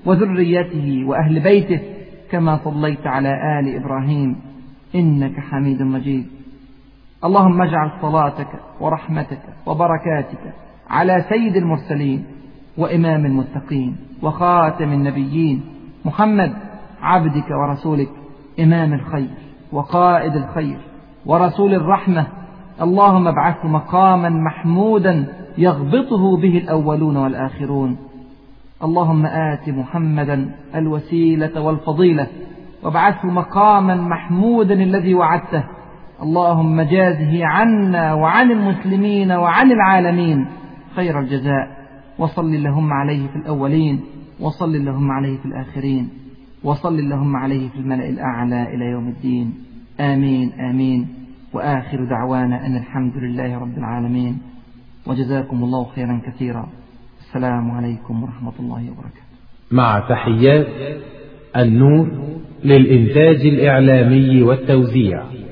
وذريته وأهل بيته كما صليت على آل إبراهيم إنك حميد مجيد. اللهم اجعل صلاتك ورحمتك وبركاتك على سيد المرسلين وإمام المتقين وخاتم النبيين محمد عبدك ورسولك، إمام الخير وقائد الخير ورسول الرحمة. اللهم ابعثه مقاما محمودا يغبطه به الأولون والآخرون. اللهم آت محمدا الوسيلة والفضيلة وابعثه مقاما محمودا الذي وعدته. اللهم جازه عنا وعن المسلمين وعن العالمين خير الجزاء، وصل اللهم عليه في الأولين، وصل اللهم عليه في الآخرين، وصل اللهم عليه في الملأ الأعلى إلى يوم الدين. آمين آمين. وآخر دعوانا أن الحمد لله رب العالمين، وجزاكم الله خيرا كثيرا. السلام عليكم ورحمة الله وبركاته. مع تحيات النور للإنتاج الإعلامي والتوزيع.